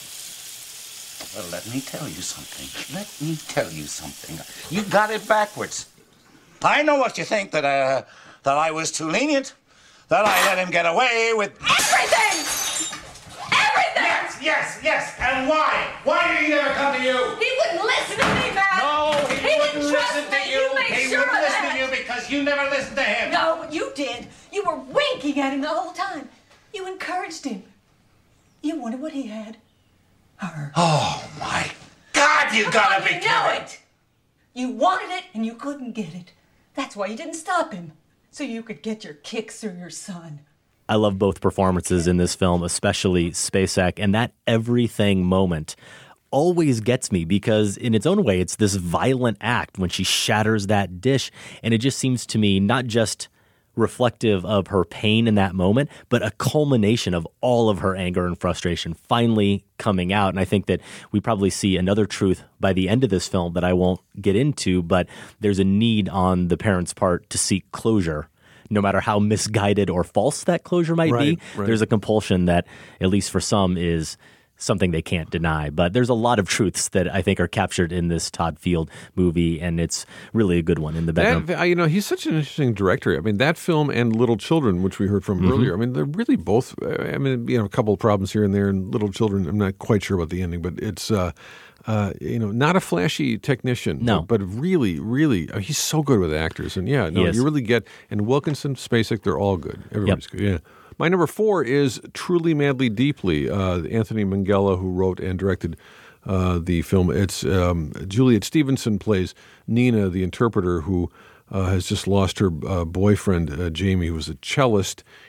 well, let me tell you something. Let me tell you something. You got it backwards. I know what you think, that uh, that I was too lenient, that I let him get away with Everything! Everything! Yes, yes, yes. And why? Why did he never come to you? He wouldn't listen to me, Matt. No, he, he wouldn't didn't trust listen me. to you. You made he sure wouldn't of listen that. to you because you never listened to him. No, but you did. You were winking at him the whole time. You encouraged him. You wanted what he had. Her. Oh my God! You gotta be You kidding. knew it. You wanted it and you couldn't get it. That's why you didn't stop him, so you could get your kicks through your son. I love both performances in this film, especially Spacek, and that everything moment always gets me because in its own way, it's this violent act when she shatters that dish, and it just seems to me not just reflective of her pain in that moment, but a culmination of all of her anger and frustration finally coming out. And I think that we probably see another truth by the end of this film that I won't get into, but there's a need on the parents' part to seek closure. No matter how misguided or false that closure might Right, be, right. there's a compulsion that, at least for some, is something they can't deny. But there's a lot of truths that I think are captured in this Todd Field movie, and it's really a good one, In the Bedroom. That, you know, he's such an interesting director. I mean, that film and Little Children, which we heard from Mhm. earlier, I mean, they're really both, I mean, you know, a couple of problems here and there. And Little Children, I'm not quite sure about the ending, but it's, uh, uh, you know, not a flashy technician. No. But, but really, really, uh, he's so good with actors. And yeah, no, He is. you really get, and Wilkinson, Spacek, they're all good. Everybody's good, yeah. My number four is Truly, Madly, Deeply. Uh, Anthony Minghella, who wrote and directed uh, the film. It's um, Juliet Stevenson plays Nina, the interpreter, who uh, has just lost her uh, boyfriend, uh, Jamie, who was a cellist.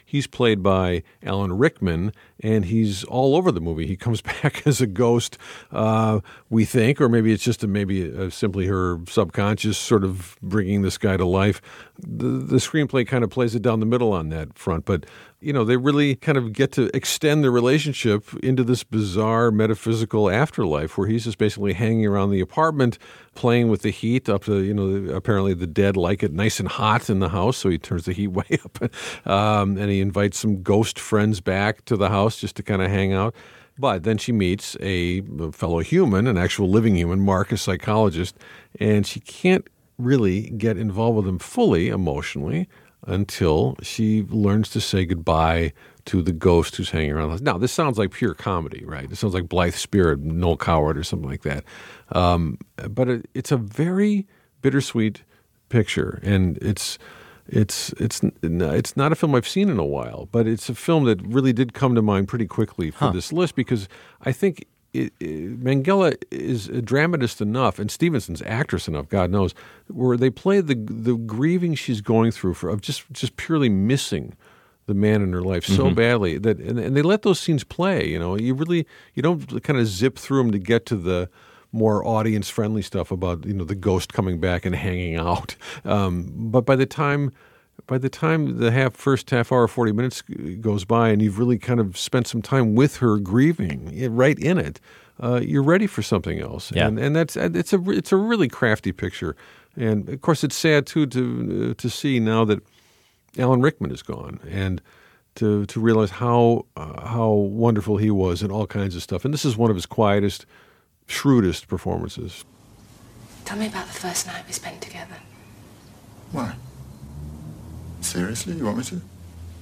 He's played by Alan Rickman, and he's all over the movie. He comes back as a ghost, uh, we think, or maybe it's just a, maybe a, simply her subconscious sort of bringing this guy to life. The, the screenplay kind of plays it down the middle on that front, but you know, they really kind of get to extend the relationship into this bizarre metaphysical afterlife where he's just basically hanging around the apartment, playing with the heat up to, you know, apparently the dead like it nice and hot in the house, so he turns the heat way up. Um, and he invites some ghost friends back to the house just to kind of hang out. But then she meets a fellow human, an actual living human, Mark, a psychologist, and she can't really get involved with him fully emotionally until she learns to say goodbye to the ghost who's hanging around the house. Now, this sounds like pure comedy, right? It sounds like Blythe Spirit, Noel Coward or something like that. Um, but it, it's a very bittersweet picture, and it's it's it's it's not a film I've seen in a while, but it's a film that really did come to mind pretty quickly for Huh. this list because I think It, it, Mangala is a dramatist enough, and Stevenson's actress enough, God knows, where they play the the grieving she's going through for of just just purely missing the man in her life so Mhm. badly that, and, and they let those scenes play. You know, you really you don't kind of zip through them to get to the more audience friendly stuff about, you know, the ghost coming back and hanging out. Um, but by the time. By the time the half first half hour, forty minutes goes by, and you've really kind of spent some time with her grieving right in it, uh, you're ready for something else. Yeah. And, and that's it's a it's a really crafty picture. And of course, it's sad too to to see now that Alan Rickman is gone, and to to realize how uh, how wonderful he was in all kinds of stuff. And this is one of his quietest, shrewdest performances. Tell me about the first night we spent together. Why? Seriously? You want me to?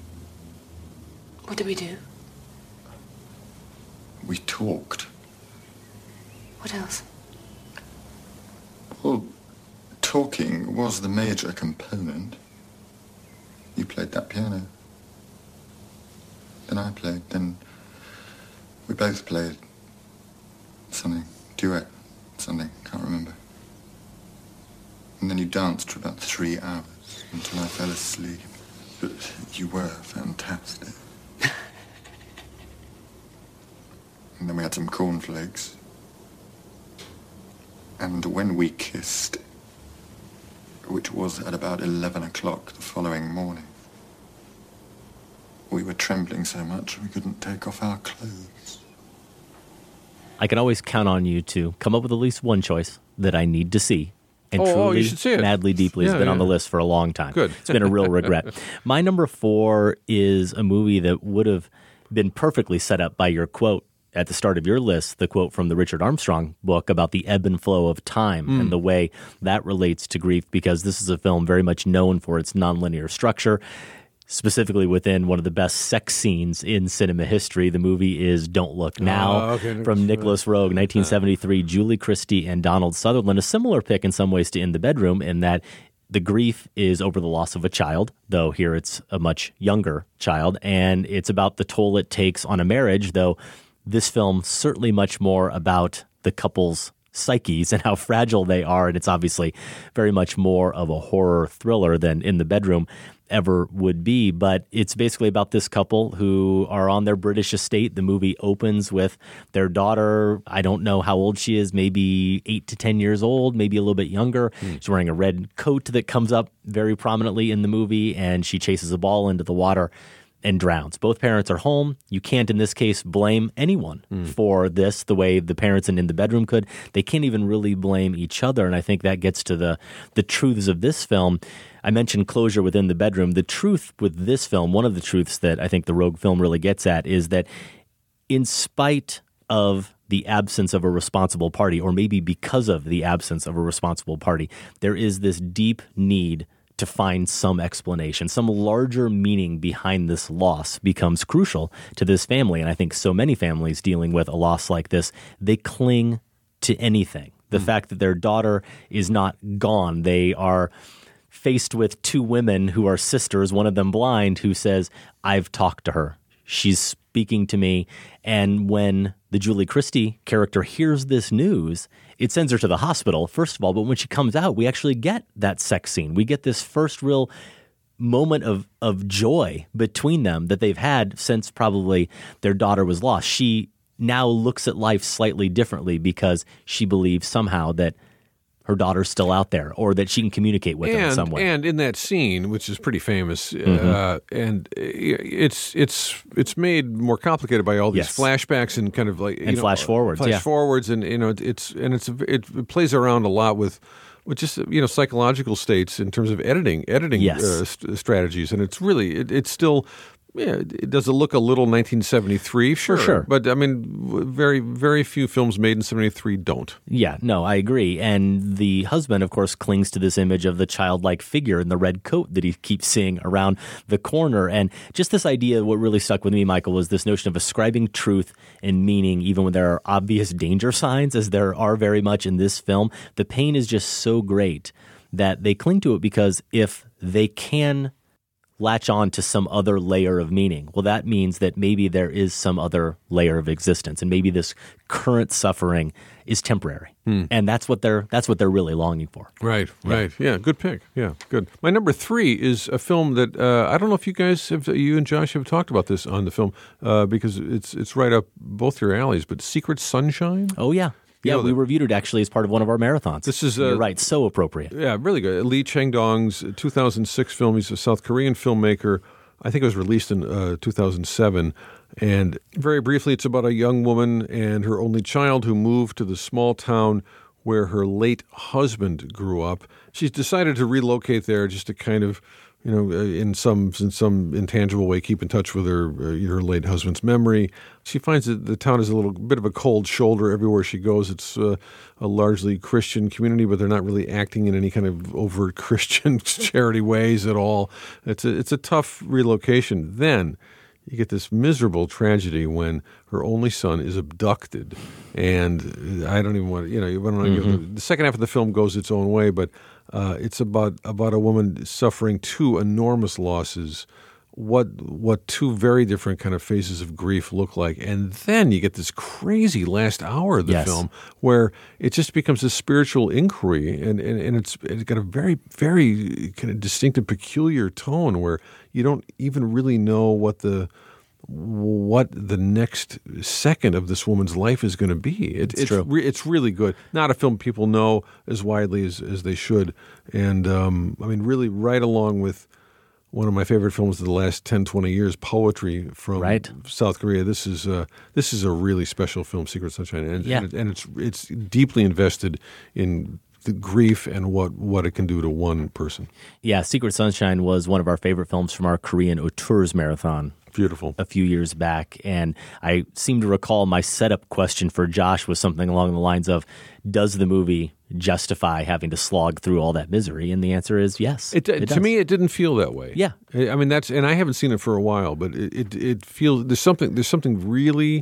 What did we do? We talked. What else? Well, talking was the major component. You played that piano. Then I played. Then we both played something. Duet. Something. Can't remember. And then you danced for about three hours. Until I fell asleep. But you were fantastic. And then we had some cornflakes. And when we kissed, which was at about eleven o'clock the following morning, we were trembling so much we couldn't take off our clothes. I can always count on you to come up with at least one choice that I need to see. And Oh, oh, truly, you should see it. Madly Deeply has Yeah, been on yeah. the list for a long time. Good. It's been a real regret. My number four is a movie that would have been perfectly set up by your quote at the start of your list, the quote from the Richard Armstrong book about the ebb and flow of time Mm. and the way that relates to grief, because this is a film very much known for its nonlinear structure. Specifically within one of the best sex scenes in cinema history. The movie is Don't Look Now, Oh, okay. from Nicholas Roeg, nineteen seventy-three, Julie Christie and Donald Sutherland. A similar pick in some ways to In the Bedroom, in that the grief is over the loss of a child, though here it's a much younger child, and it's about the toll it takes on a marriage, though this film certainly much more about the couple's psyches and how fragile they are, and it's obviously very much more of a horror thriller than In the Bedroom ever would be. But it's basically about this couple who are on their British estate. The movie opens with their daughter. I don't know how old she is, maybe eight to ten years old, maybe a little bit younger. She's wearing a red coat that comes up very prominently in the movie, and she chases a ball into the water and drowns. Both parents are home. You can't, in this case, blame anyone for this the way the parents in In the Bedroom could. They can't even really blame each other, and I think that gets to the the truths of this film. I mentioned closure within the bedroom. The truth with this film, one of the truths that I think the Rogue film really gets at, is that in spite of the absence of a responsible party, or maybe because of the absence of a responsible party, there is this deep need to find some explanation. Some larger meaning behind this loss becomes crucial to this family. And I think so many families dealing with a loss like this, they cling to anything. The mm. fact that their daughter is not gone, they are faced with two women who are sisters, one of them blind, who says, I've talked to her. She's speaking to me. And when the Julie Christie character hears this news, it sends her to the hospital, first of all. But when she comes out, we actually get that sex scene. We get this first real moment of, of joy between them that they've had since probably their daughter was lost. She now looks at life slightly differently because she believes somehow that her daughter's still out there or that she can communicate with and, her in some way. And in that scene, which is pretty famous, Mm-hmm. uh, and it's it's it's made more complicated by all these Yes. flashbacks and kind of like And you know, flash forwards, flash yeah. forwards, and you know it's and it's it plays around a lot with. With just you know psychological states in terms of editing editing Yes. uh, st- strategies, and it's really it, it's still yeah. It, does it look a little nineteen seventy-three? Sure, sure. But I mean, w- very very few films made in seventy-three don't. Yeah, no, I agree. And the husband, of course, clings to this image of the childlike figure in the red coat that he keeps seeing around the corner. And just this idea, what really stuck with me, Michael, was this notion of ascribing truth and meaning, even when there are obvious danger signs, as there are very much in this film. The pain is just so great that they cling to it because if they can latch on to some other layer of meaning, well, that means that maybe there is some other layer of existence, and maybe this current suffering is temporary, Hmm. and that's what they're that's what they're really longing for. Right, right. Yeah, good pick. Yeah, good. My number three is a film that uh, I don't know if you guys have, you and Josh have talked about this on the film uh, because it's it's right up both your alleys. But Secret Sunshine. Oh yeah, You yeah. know we the- reviewed it actually as part of one of our marathons. This is, You're uh, right, so appropriate. Yeah, really good. Lee Chang-dong's two thousand six film. He's a South Korean filmmaker. I think it was released in uh, two thousand seven. And very briefly, it's about a young woman and her only child who moved to the small town where her late husband grew up. She's decided to relocate there just to kind of, you know, uh, in some in some intangible way, keep in touch with her uh, her late husband's memory. She finds that the town is a little bit of a cold shoulder everywhere she goes. It's uh, a largely Christian community, but they're not really acting in any kind of overt Christian charity ways at all. It's a, it's a tough relocation. Then you get this miserable tragedy when her only son is abducted, and I don't even want to, you know, I don't want to Mm-hmm. give the, the second half of the film goes its own way, but uh, it's about about a woman suffering two enormous losses. What what two very different kind of phases of grief look like, and then you get this crazy last hour of the Yes. film where it just becomes a spiritual inquiry, and, and, and it's it's got a very very kind of distinctive, peculiar tone where you don't even really know what the what the next second of this woman's life is going to be. It, It's it's true. Re- it's really good. Not a film people know as widely as, as they should, and um, I mean, really, right along with one of my favorite films of the last ten, twenty years, Poetry from Right. South Korea. This is uh, this is a really special film, Secret Sunshine, and, Yeah. and, it, and it's it's deeply invested in the grief and what, what it can do to one person. Yeah, Secret Sunshine was one of our favorite films from our Korean Auteurs Marathon. Beautiful. A few years back. And I seem to recall my setup question for Josh was something along the lines of, does the movie justify having to slog through all that misery? And the answer is yes. It, it to does. me, it didn't feel that way. Yeah. I I mean, that's, and I haven't seen it for a while, but it, it, it feels, there's something, there's something really,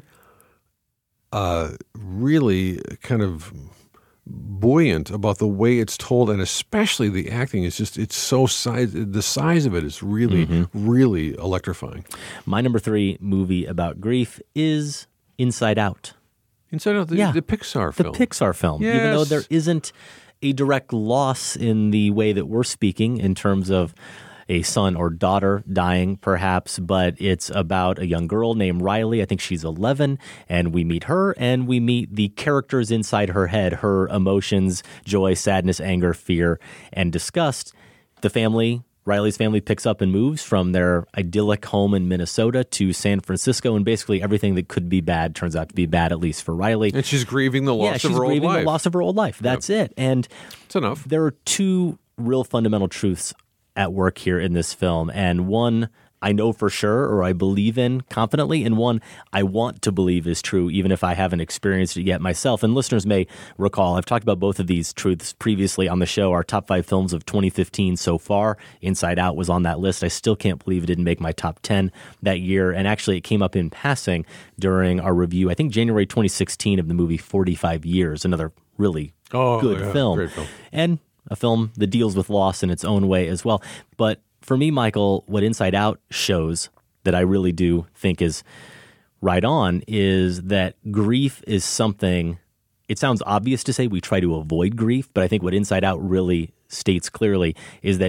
uh, really kind of buoyant about the way it's told, and especially the acting is just, it's so size, the size of it is really, Mm-hmm. really electrifying. My number three movie about grief is Inside Out. Inside Out, the, Yeah. the Pixar The film. Pixar film. Even though Yes. there isn't a direct loss in the way that we're speaking in terms of a son or daughter dying, perhaps, but it's about a young girl named Riley. I think she's eleven, and we meet her, and we meet the characters inside her head, her emotions, joy, sadness, anger, fear, and disgust. The family, Riley's family, picks up and moves from their idyllic home in Minnesota to San Francisco, and basically everything that could be bad turns out to be bad, at least for Riley. And she's grieving the loss yeah, of she's her old grieving life. the loss of her old life. That's it. And it's enough. There are two real fundamental truths at work here in this film, and one I know for sure, or I believe in confidently, and one I want to believe is true, even if I haven't experienced it yet myself. And listeners may recall, I've talked about both of these truths previously on the show. Our top five films of twenty fifteen so far, Inside Out was on that list. I still can't believe it didn't make my top ten that year. And actually, it came up in passing during our review, I think January twenty sixteen, of the movie forty-five years, another really Oh, good yeah, film. great film. And a film that deals with loss in its own way as well. But for me, Michael, what Inside Out shows that I really do think is right on is that grief is something, it sounds obvious to say we try to avoid grief, but I think what Inside Out really states clearly is that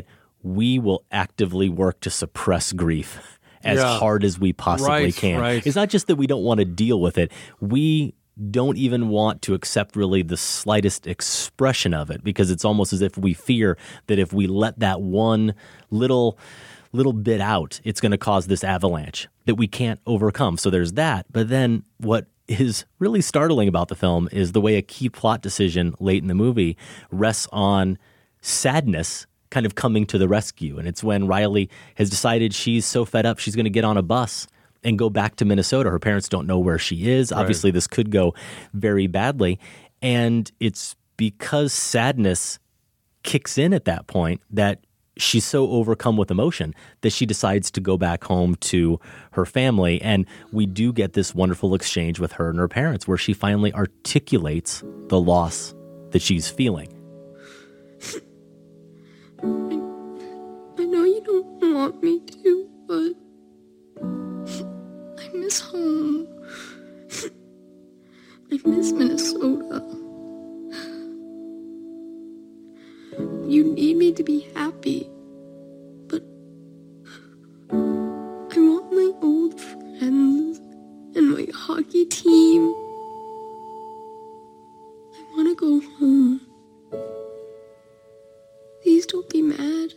we will actively work to suppress grief as Yeah. hard as we possibly Right, can. right. It's not just that we don't want to deal with it. We don't even want to accept really the slightest expression of it, because it's almost as if we fear that if we let that one little little bit out, it's going to cause this avalanche that we can't overcome. So there's that. But then what is really startling about the film is the way a key plot decision late in the movie rests on sadness kind of coming to the rescue. And it's when Riley has decided she's so fed up, she's going to get on a bus and go back to Minnesota. Her parents don't know where she is. Right. Obviously, this could go very badly. And it's because sadness kicks in at that point that she's so overcome with emotion that she decides to go back home to her family. And we do get this wonderful exchange with her and her parents where she finally articulates the loss that she's feeling. I know you don't want me to, but I miss home. I miss Minnesota. You need me to be happy, but I want my old friends and my hockey team. I want to go home. Please don't be mad.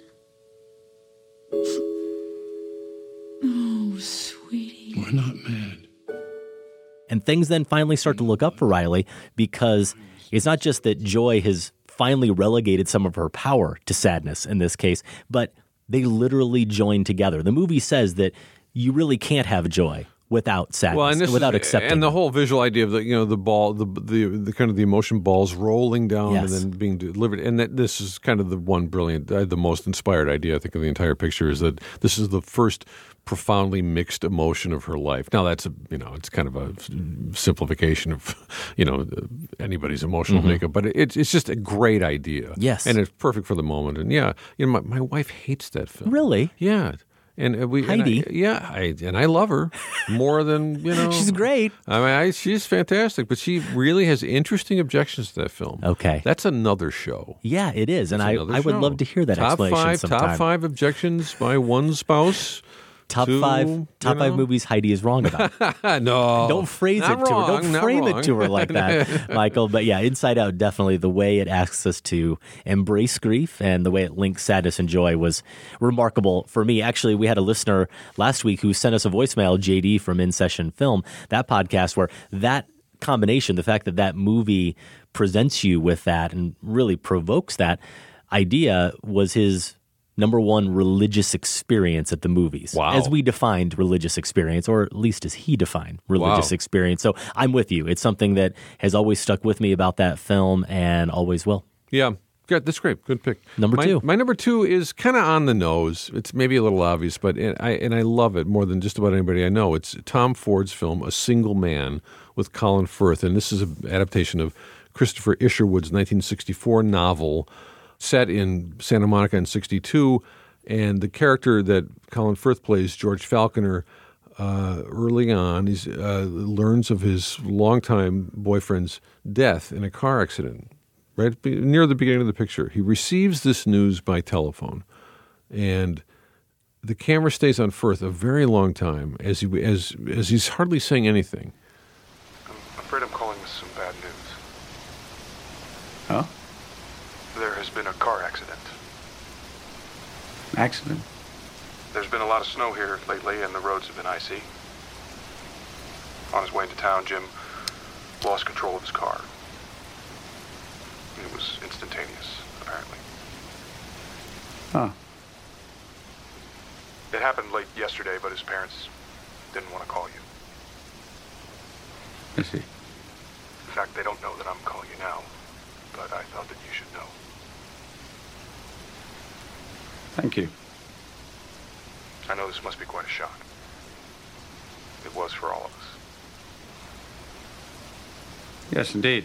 Oh, sweetie. We're not mad. And things then finally start to look up for Riley, because it's not just that Joy has finally relegated some of her power to sadness in this case, but they literally join together. The movie says that you really can't have joy without sadness, Well, and this without is, accepting. and the whole visual idea of the you know the ball, the the, the kind of the emotion balls rolling down Yes. and then being delivered, and that this is kind of the one brilliant, uh, the most inspired idea I think of the entire picture is that this is the first profoundly mixed emotion of her life. Now that's a you know it's kind of a simplification of you know anybody's emotional Mhm. makeup, but it's it's just a great idea. Yes. and it's perfect for the moment. And yeah, you know my, my wife hates that film. Really? Yeah. And uh, we, and Heidi. I, yeah, I, and I love her more than you know. She's great. I mean, I, she's fantastic, but she really has interesting objections to that film. Okay, that's another show. Yeah, it is, and That's I, another I would show. love to hear that top explanation five, sometime. Top five objections by one spouse. Top to, five, you top five know? movies Heidi is wrong about. No, Don't phrase not it to her. wrong, Don't not frame wrong. it to her like that, Michael. But yeah, Inside Out, definitely the way it asks us to embrace grief and the way it links sadness and joy was remarkable for me. Actually, we had a listener last week who sent us a voicemail, J D from In Session Film, that podcast where that combination, the fact that that movie presents you with that and really provokes that idea was his number one religious experience at the movies. Wow. As we defined religious experience, or at least as he defined religious Wow. experience. So I'm with you. It's something that has always stuck with me about that film and always will. Yeah. Good. That's great. Good pick. Number my, two. My number two is kind of on the nose. It's maybe a little obvious, but and I and I love it more than just about anybody I know. It's Tom Ford's film, A Single Man, with Colin Firth, and this is an adaptation of Christopher Isherwood's nineteen sixty-four novel, set in Santa Monica in sixty-two, and the character that Colin Firth plays, George Falconer, uh, early on, he uh, learns of his longtime boyfriend's death in a car accident. Right be- near the beginning of the picture, he receives this news by telephone, and the camera stays on Firth a very long time as he as as he's hardly saying anything. I'm afraid I'm calling this some bad news. Huh? There has been a car accident. Accident? There's been a lot of snow here lately, and the roads have been icy. On his way into town, Jim lost control of his car. It was instantaneous, apparently. Huh. It happened late yesterday, but his parents didn't want to call you. I see. In fact, they don't know that I'm calling you now, but I thought that you should know. Thank you. I know this must be quite a shock. It was for all of us. Yes, indeed.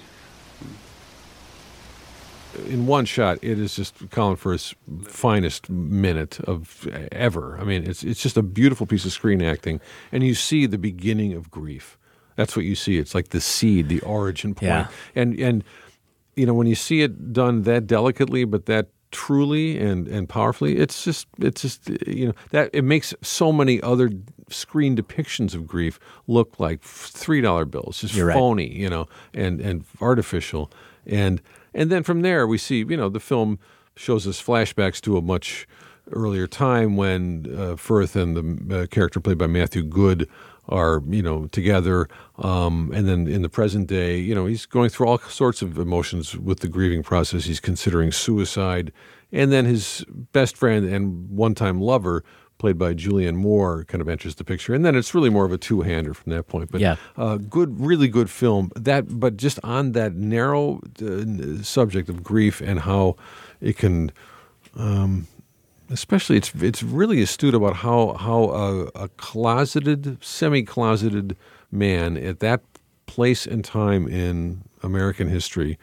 In one shot, it is just Colin Firth's finest minute of ever. I mean, it's it's just a beautiful piece of screen acting, and you see the beginning of grief. That's what you see. It's like the seed, the origin point. Yeah. And and you know when you see it done that delicately, but that truly and, and powerfully, it's just it's just you know that it makes so many other screen depictions of grief look like three dollar bills, just You're right. phony, you know, and and artificial, and and then from there we see you know the film shows us flashbacks to a much earlier time when uh, Firth and the uh, character played by Matthew Good are, you know, together. Um, and then in the present day, you know, he's going through all sorts of emotions with the grieving process. He's considering suicide. And then his best friend and one-time lover, played by Julianne Moore, kind of enters the picture. And then it's really more of a two-hander from that point. But yeah. uh, good, really good film. That, but just on that narrow uh, subject of grief and how it can... Um, Especially, it's it's really astute about how how a, a closeted, semi-closeted man at that place and time in American history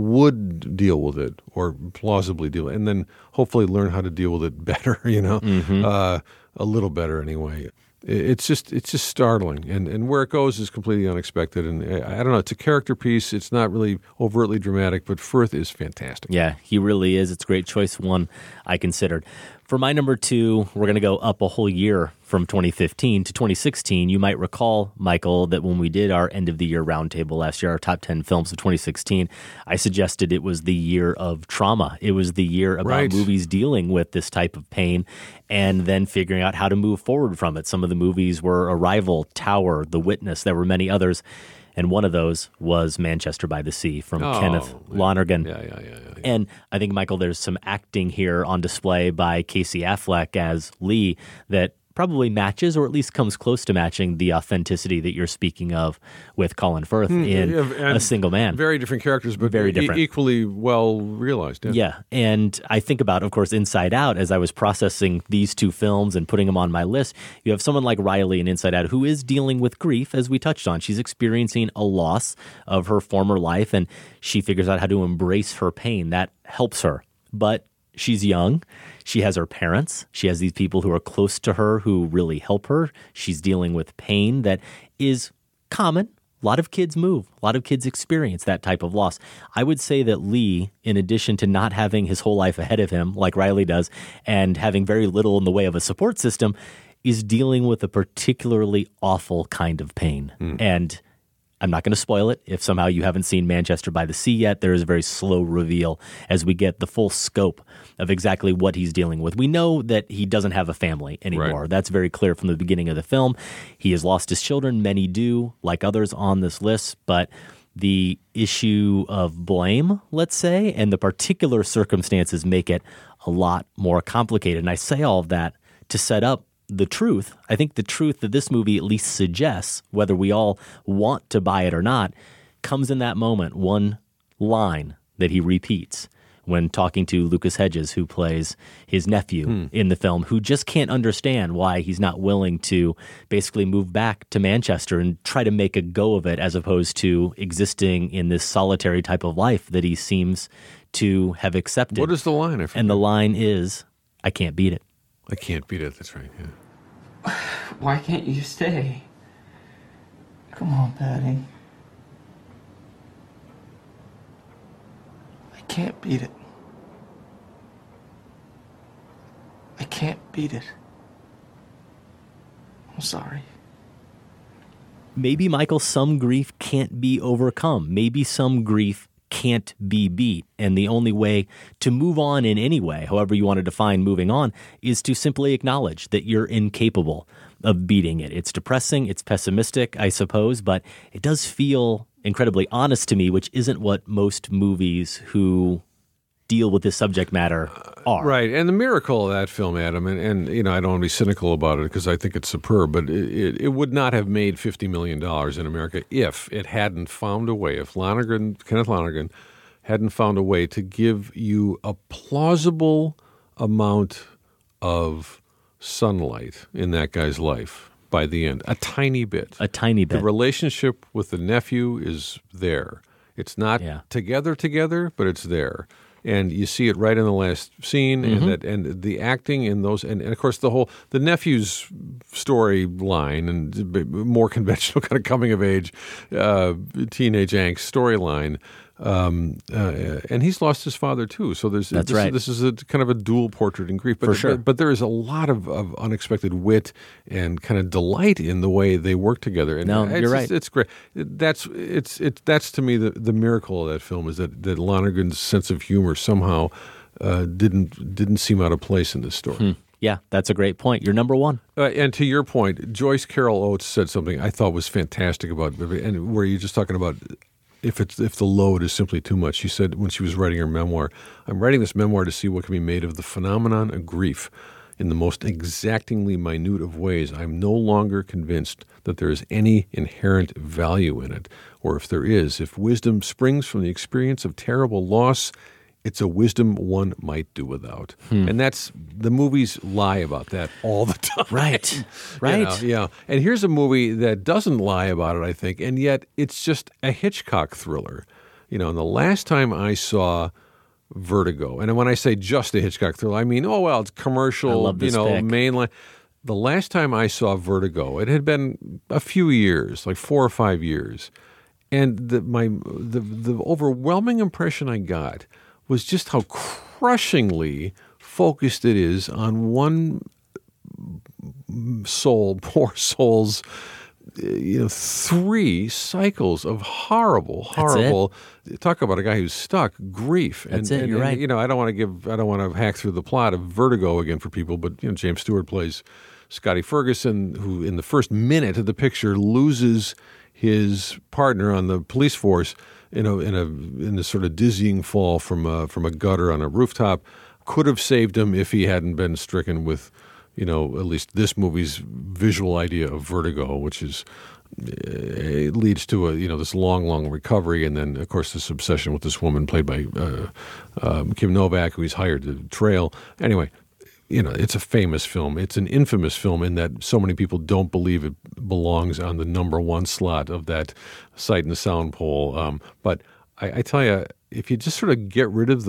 would deal with it, or plausibly deal, and then hopefully learn how to deal with it better. You know, mm-hmm. uh, a little better anyway. It's just it's just startling, and and where it goes is completely unexpected. And I, I don't know, it's a character piece. It's not really overtly dramatic, but Firth is fantastic. Yeah, he really is. It's a great choice, one I considered. For my number two, we're going to go up a whole year from twenty fifteen to twenty sixteen. You might recall, Michael, that when we did our end of the year roundtable last year, our top ten films of twenty sixteen, I suggested it was the year of trauma. It was the year about right. movies dealing with this type of pain and then figuring out how to move forward from it. Some of the movies were Arrival, Tower, The Witness. There were many others. And one of those was Manchester by the Sea from oh, Kenneth Lonergan. Yeah, yeah, yeah, yeah, yeah. And I think, Michael, there's some acting here on display by Casey Affleck as Lee that probably matches, or at least comes close to matching, the authenticity that you're speaking of with Colin Firth Hmm, in yeah, A Single Man. Very different characters, but Very e- different. equally well realized. Yeah. Yeah, and I think about, of course, Inside Out as I was processing these two films and putting them on my list. You have someone like Riley in Inside Out who is dealing with grief, as we touched on. She's experiencing a loss of her former life, and she figures out how to embrace her pain. That helps her. But she's young. She has her parents. She has these people who are close to her who really help her. She's dealing with pain that is common. A lot of kids move. A lot of kids experience that type of loss. I would say that Lee, in addition to not having his whole life ahead of him, like Riley does, and having very little in the way of a support system, is dealing with a particularly awful kind of pain. Mm. And I'm not going to spoil it. If somehow you haven't seen Manchester by the Sea yet, there is a very slow reveal as we get the full scope of exactly what he's dealing with. We know that he doesn't have a family anymore. Right. That's very clear from the beginning of the film. He has lost his children. Many do, like others on this list. But the issue of blame, let's say, and the particular circumstances make it a lot more complicated. And I say all of that to set up the truth. I think the truth that this movie at least suggests, whether we all want to buy it or not, comes in that moment. One line that he repeats when talking to Lucas Hedges, who plays his nephew Hmm. in the film, who just can't understand why he's not willing to basically move back to Manchester and try to make a go of it, as opposed to existing in this solitary type of life that he seems to have accepted. What is the line? I forget. And the line is, I can't beat it. I can't beat it. That's right. Yeah. Why can't you stay? Come on, Patty. I can't beat it. I can't beat it. I'm sorry. Maybe, Michael, some grief can't be overcome. Maybe some grief can't be beat. And the only way to move on in any way, however you want to define moving on, is to simply acknowledge that you're incapable of beating it. It's depressing, it's pessimistic, I suppose, but it does feel incredibly honest to me, which isn't what most movies who deal with this subject matter are. Right. And the miracle of that film, Adam, and, and you know, I don't want to be cynical about it because I think it's superb, but it, it, it would not have made fifty million dollars in America if it hadn't found a way, if Lonergan, Kenneth Lonergan hadn't found a way to give you a plausible amount of sunlight in that guy's life by the end. A tiny bit. A tiny bit. The relationship with the nephew is there. It's not Yeah. together together, but it's there. And you see it right in the last scene, Mm-hmm. and that, and the acting in those, and, and of course the whole the nephew's storyline and more conventional kind of coming of age, uh, teenage angst storyline Um, uh, and he's lost his father too. So there's That's this, right. this is a kind of a dual portrait in grief. But, For sure. but, but there is a lot of, of unexpected wit and kind of delight in the way they work together. And No, it's you're just- right. It's great. That's it's it. That's to me the, the miracle of that film is that that Lonergan's sense of humor somehow uh, didn't didn't seem out of place in this story. Hmm. Yeah, that's a great point. You're number one. Uh, and to your point, Joyce Carol Oates said something I thought was fantastic about, and where you're just talking about if it's if the load is simply too much. She said when she was writing her memoir, "I'm writing this memoir to see what can be made of the phenomenon of grief in the most exactingly minute of ways. I'm no longer convinced that there is any inherent value in it, or if there is, if wisdom springs from the experience of terrible loss, it's a wisdom one might do without." Hmm. And that's the movies lie about that all the time. Right. You Right. know, yeah. And here's a movie that doesn't lie about it, I think, and yet it's just a Hitchcock thriller. You know, and the last time I saw Vertigo, and when I say just a Hitchcock thriller, I mean, oh, well, it's commercial, I love you this know, pick. mainline. The last time I saw Vertigo, it had been a few years, like four or five years. And the, my the the overwhelming impression I got was just how crushingly focused it is on one soul, poor soul's, uh, you know, three cycles of horrible, That's it. horrible. Talk about a guy who's stuck, grief. That's and, it, and- you're and, right. You know, I don't want to give, I don't want to hack through the plot of Vertigo again for people, but you know, James Stewart plays Scotty Ferguson, who in the first minute of the picture loses his partner on the police force in a in a in a sort of dizzying fall from a, from a gutter on a rooftop. Could have saved him if he hadn't been stricken with, you know, at least this movie's visual idea of vertigo, which is uh, it leads to a you know this long, long recovery, and then of course this obsession with this woman played by uh, um, Kim Novak, who he's hired to trail. Anyway. You know, it's a famous film. It's an infamous film in that so many people don't believe it belongs on the number one slot of that Sight and Sound poll. Um, but I, I tell you, if you just sort of get rid of the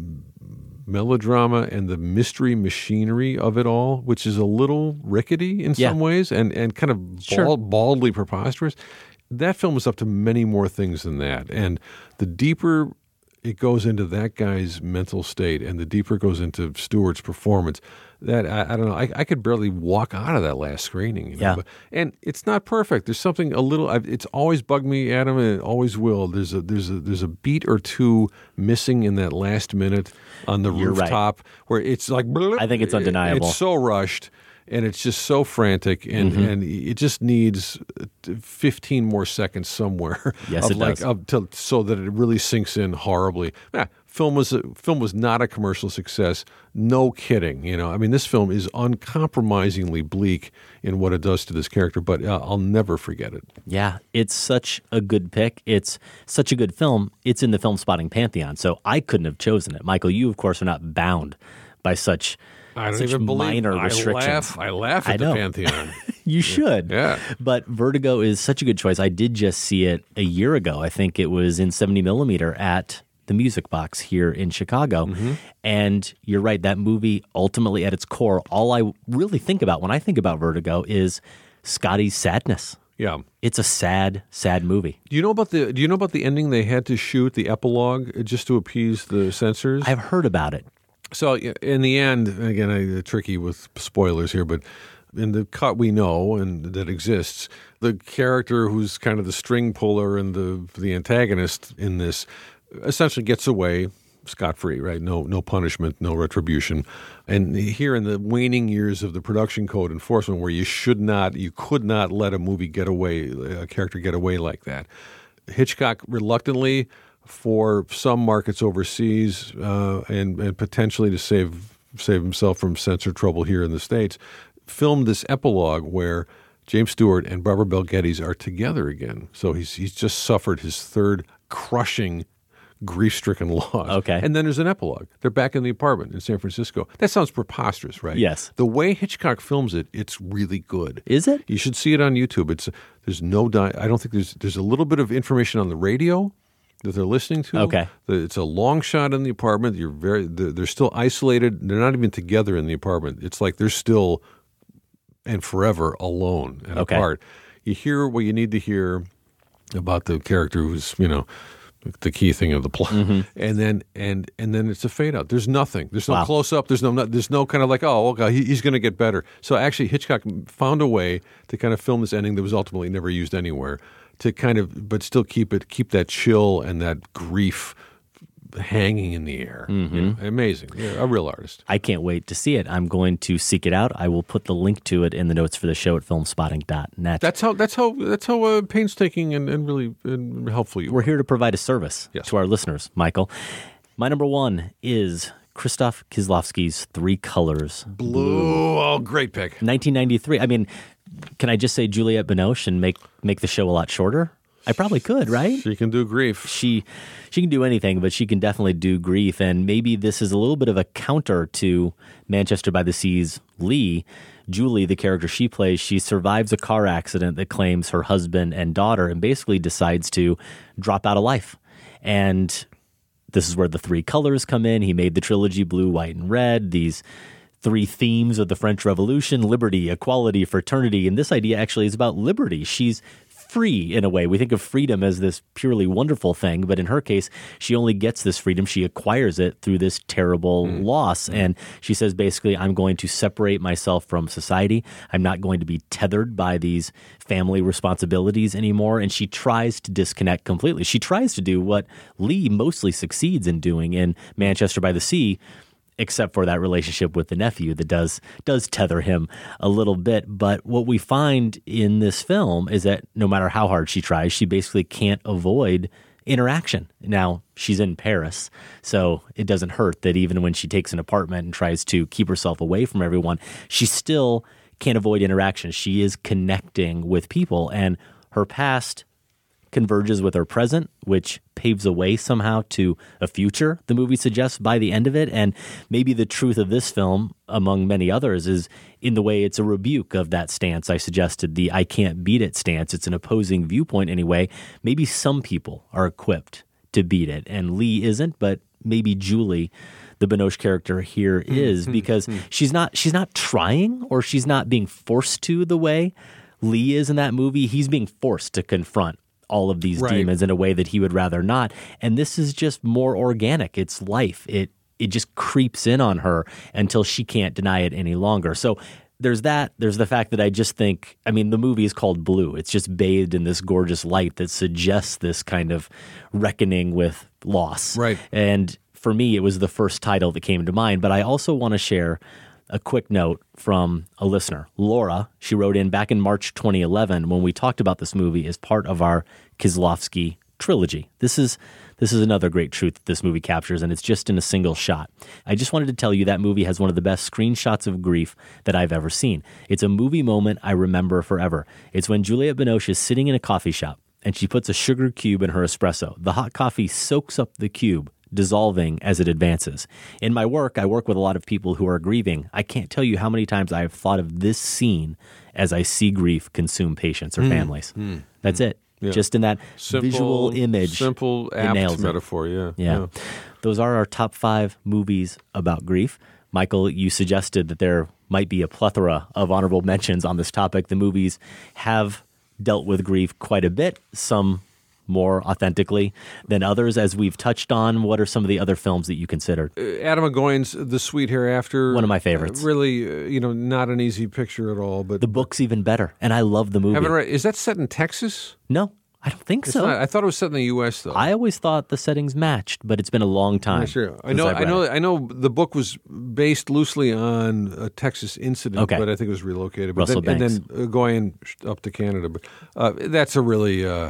melodrama and the mystery machinery of it all, which is a little rickety in Yeah. some ways and, and kind of Sure. bald, baldly preposterous, that film is up to many more things than that. And the deeper it goes into that guy's mental state, and the deeper it goes into Stewart's performance, that I, I don't know. I, I could barely walk out of that last screening. You know? Yeah. But, and it's not perfect. There's something a little. I've, it's always bugged me, Adam, and it always will. There's a there's a there's a beat or two missing in that last minute on the You're right. rooftop where it's like. I think it's undeniable. It's so rushed. And it's just so frantic, and, Mhm. and it just needs fifteen more seconds somewhere. Yes, of it like, does. Of, to, so that it really sinks in horribly. Yeah, film was a, film was not a commercial success. No kidding. You know, I mean, this film is uncompromisingly bleak in what it does to this character, but uh, I'll never forget it. Yeah, it's such a good pick. It's such a good film. It's in the Film Spotting Pantheon, so I couldn't have chosen it. Michael, you, of course, are not bound by such I don't such even believe minor I restrictions. laugh. I laugh at I the know. Pantheon. You should. Yeah. But Vertigo is such a good choice. I did just see it a year ago. I think it was in seventy millimeter at the Music Box here in Chicago. Mm-hmm. And you're right, that movie ultimately at its core, all I really think about when I think about Vertigo is Scotty's sadness. Yeah. It's a sad, sad movie. Do you know about the Do you know about the ending they had to shoot, the epilogue, uh, just to appease the censors? I've heard about it. So in the end, again, I, tricky with spoilers here, but in the cut we know and that exists, the character who's kind of the string puller and the the antagonist in this essentially gets away scot-free, right? No, no punishment, no retribution. And here in the waning years of the production code enforcement, where you should not, you could not let a movie get away, a character get away like that. Hitchcock reluctantly, for some markets overseas, uh, and, and potentially to save save himself from censor trouble here in the States, filmed this epilogue where James Stewart and Barbara Bel Geddes are together again. So he's he's just suffered his third crushing, grief-stricken loss. Okay. And then there's an epilogue. They're back in the apartment in San Francisco. That sounds preposterous, right? Yes. The way Hitchcock films it, it's really good. Is it? You should see it on YouTube. It's there's no di- I don't think there's there's a little bit of information on the radio that they're listening to. Okay. The- It's a long shot in the apartment. You're very they're, they're still isolated. They're not even together in the apartment. It's like they're still and forever alone and Okay. apart. You hear what you need to hear about the character who's, you know, the key thing of the plot, Mm-hmm. and then and and then it's a fade out. There's nothing. There's no Wow. close up. There's no there's no kind of like, oh, okay, he, he's going to get better. So actually, Hitchcock found a way to kind of film this ending that was ultimately never used anywhere, to kind of but still keep it keep that chill and that grief hanging in the air. Mm-hmm. You know, amazing. Yeah, a real artist. I can't wait to see it. I'm going to seek it out. I will put the link to it in the notes for the show at filmspotting dot net. That's how that's how that's how uh, painstaking and, and really and helpful you We're are. here to provide a service Yes. to our listeners, Michael. My number one is Krzysztof Kieslowski's Three Colors Blue. Oh, great pick. nineteen ninety-three. I mean, can I just say Juliette Binoche and make make the show a lot shorter? I probably could, right? She can do grief. She she can do anything, but she can definitely do grief. And maybe this is a little bit of a counter to Manchester by the Sea's Lee. Julie, the character she plays, she survives a car accident that claims her husband and daughter and basically decides to drop out of life. And this is where the three colors come in. He made the trilogy blue, white, and red. These three themes of the French Revolution: liberty, equality, fraternity. And this idea actually is about liberty. She's free in a way. We think of freedom as this purely wonderful thing, but in her case, she only gets this freedom. She acquires it through this terrible mm. loss. And she says, basically, I'm going to separate myself from society. I'm not going to be tethered by these family responsibilities anymore. And she tries to disconnect completely. She tries to do what Lee mostly succeeds in doing in Manchester by the Sea, except for that relationship with the nephew that does does tether him a little bit. But what we find in this film is that no matter how hard she tries, she basically can't avoid interaction. Now, she's in Paris, so it doesn't hurt that even when she takes an apartment and tries to keep herself away from everyone, she still can't avoid interaction. She is connecting with people, and her past converges with her present, which paves a way somehow to a future, the movie suggests, by the end of it. And maybe the truth of this film, among many others, is in the way it's a rebuke of that stance I suggested, the I can't beat it stance. It's an opposing viewpoint anyway. Maybe some people are equipped to beat it, and Lee isn't, but maybe Julie, the Binoche character here, is, because she's not she's not trying, or she's not being forced to the way Lee is in that movie. He's being forced to confront all of these Right. demons in a way that he would rather not. And this is just more organic. It's life. It it just creeps in on her until she can't deny it any longer. So there's that. There's the fact that I just think, I mean, the movie is called Blue. It's just bathed in this gorgeous light that suggests this kind of reckoning with loss. Right. And for me, it was the first title that came to mind. But I also want to share a quick note from a listener, Laura. She wrote in back in March twenty eleven when we talked about this movie as part of our Kieslowski trilogy. This is this is another great truth that this movie captures, and it's just in a single shot. I just wanted to tell you that movie has one of the best screenshots of grief that I've ever seen. It's a movie moment I remember forever. It's when Juliette Binoche is sitting in a coffee shop, and she puts a sugar cube in her espresso. The hot coffee soaks up the cube, dissolving as it advances. In my work, I work with a lot of people who are grieving. I can't tell you how many times I have thought of this scene as I see grief consume patients or Mm, families. mm, That's mm. it. Yeah. Just in that Simple- visual image. simple, it apt nails it. metaphor, yeah, yeah. yeah. Those are our top five movies about grief. Michael, you suggested that there might be a plethora of honorable mentions on this topic. The movies have dealt with grief quite a bit, some more authentically than others, as we've touched on. What are some of the other films that you considered? Uh, Adam Egoyan's The Sweet Hereafter. One of my favorites. Uh, really, uh, you know, not an easy picture at all. But The book's even better, and I love the movie. Haven't read, is that set in Texas? No, I don't think It's so. not. I thought it was set in the U S though. I always thought the settings matched, but it's been a long time. I'm not sure. I since know. I've I read know. it. I know. The book was based loosely on a Texas incident, Okay. but I think it was relocated. But Russell then, Banks. and then Egoyan up to Canada. But uh, that's a really, uh,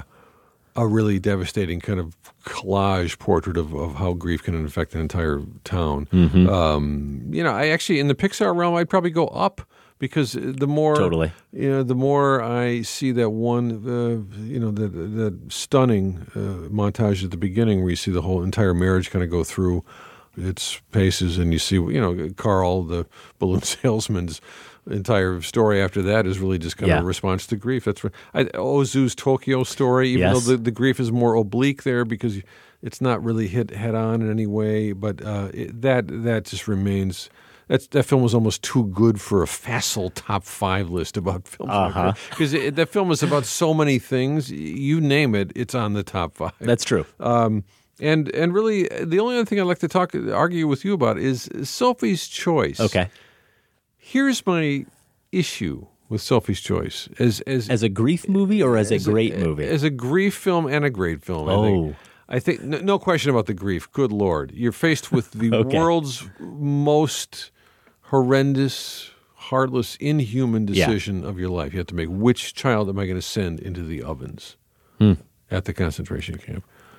a really devastating kind of collage portrait of, of how grief can affect an entire town. Mhm. Um, you know, I actually in the Pixar realm, I'd probably go up. Because the more, Totally. you know, the more I see that one, uh, you know, that that stunning uh, montage at the beginning where you see the whole entire marriage kind of go through its paces, and you see, you know, Carl, the balloon salesman's entire story after that is really just kind Yeah. of a response to grief. That's what I, Ozu's Tokyo story, even Yes. though the, the grief is more oblique there because it's not really hit head on in any way, but uh, it, that that just remains That's, that film was almost too good for a facile top five list about films. Uh-huh. Because that film is about so many things. You name it, it's on the top five. That's true. Um, and and really, the only other thing I'd like to talk argue with you about is Sophie's Choice. Okay. Here's my issue with Sophie's Choice. As as, as a grief movie or as, as a great a, movie? As a grief film and a great film, I Oh. think. I think, no, no question about the grief. Good Lord. You're faced with the Okay. world's most horrendous, heartless, inhuman Yeah. decision of your life. You have to make which child am I going to send into the ovens Hmm. at the concentration camp.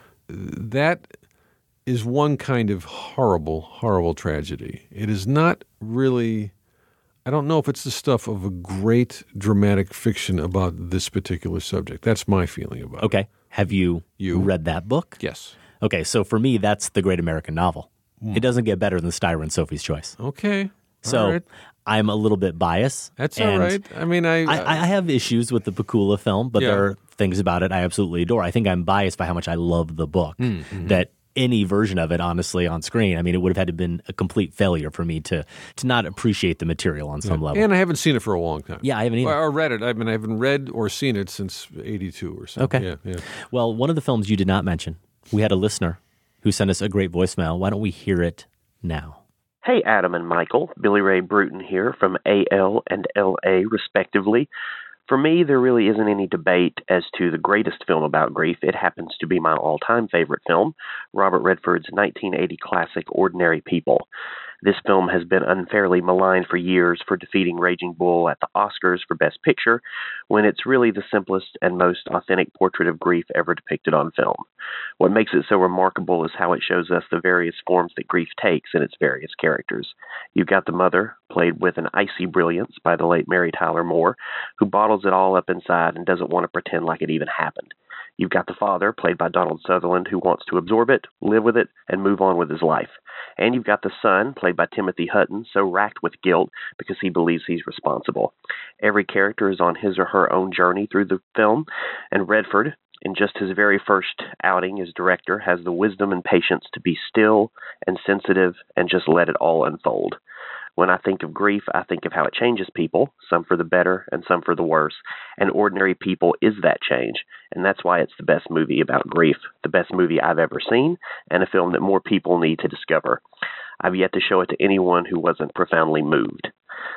That is one kind of horrible, horrible tragedy. It is not really, I don't know if it's the stuff of a great dramatic fiction about this particular subject. That's my feeling about it. Okay. Have you, You. read that book? Yes. Okay, so for me, that's the great American novel. Mm. It doesn't get better than Styra and Sophie's Choice. Okay. So All right. I'm a little bit biased. That's and all right. I mean, I, I, I have issues with the Pakula film, but Yeah. there are things about it I absolutely adore. I think I'm biased by how much I love the book. Mm, mhm. That any version of it, honestly, on screen, I mean, it would have had to have been a complete failure for me to to not appreciate the material on some level. And I haven't seen it for a long time. Yeah, I haven't either. Or, or read it. I mean, I haven't read or seen it since eighty-two or something. Okay. Yeah, yeah. Well, one of the films you did not mention, we had a listener who sent us a great voicemail. Why don't we hear it now? Hey, Adam and Michael. Billy Ray Bruton here from A L and L A, respectively. For me, there really isn't any debate as to the greatest film about grief. It happens to be my all-time favorite film, Robert Redford's nineteen eighty classic Ordinary People. This film has been unfairly maligned for years for defeating Raging Bull at the Oscars for Best Picture, when it's really the simplest and most authentic portrait of grief ever depicted on film. What makes it so remarkable is how it shows us the various forms that grief takes in its various characters. You've got the mother, played with an icy brilliance by the late Mary Tyler Moore, who bottles it all up inside and doesn't want to pretend like it even happened. You've got the father, played by Donald Sutherland, who wants to absorb it, live with it, and move on with his life. And you've got the son, played by Timothy Hutton, so racked with guilt because he believes he's responsible. Every character is on his or her own journey through the film, and Redford, in just his very first outing as director, has the wisdom and patience to be still and sensitive and just let it all unfold. When I think of grief, I think of how it changes people, some for the better and some for the worse. And Ordinary People is that change, and that's why it's the best movie about grief, the best movie I've ever seen, and a film that more people need to discover. I've yet to show it to anyone who wasn't profoundly moved.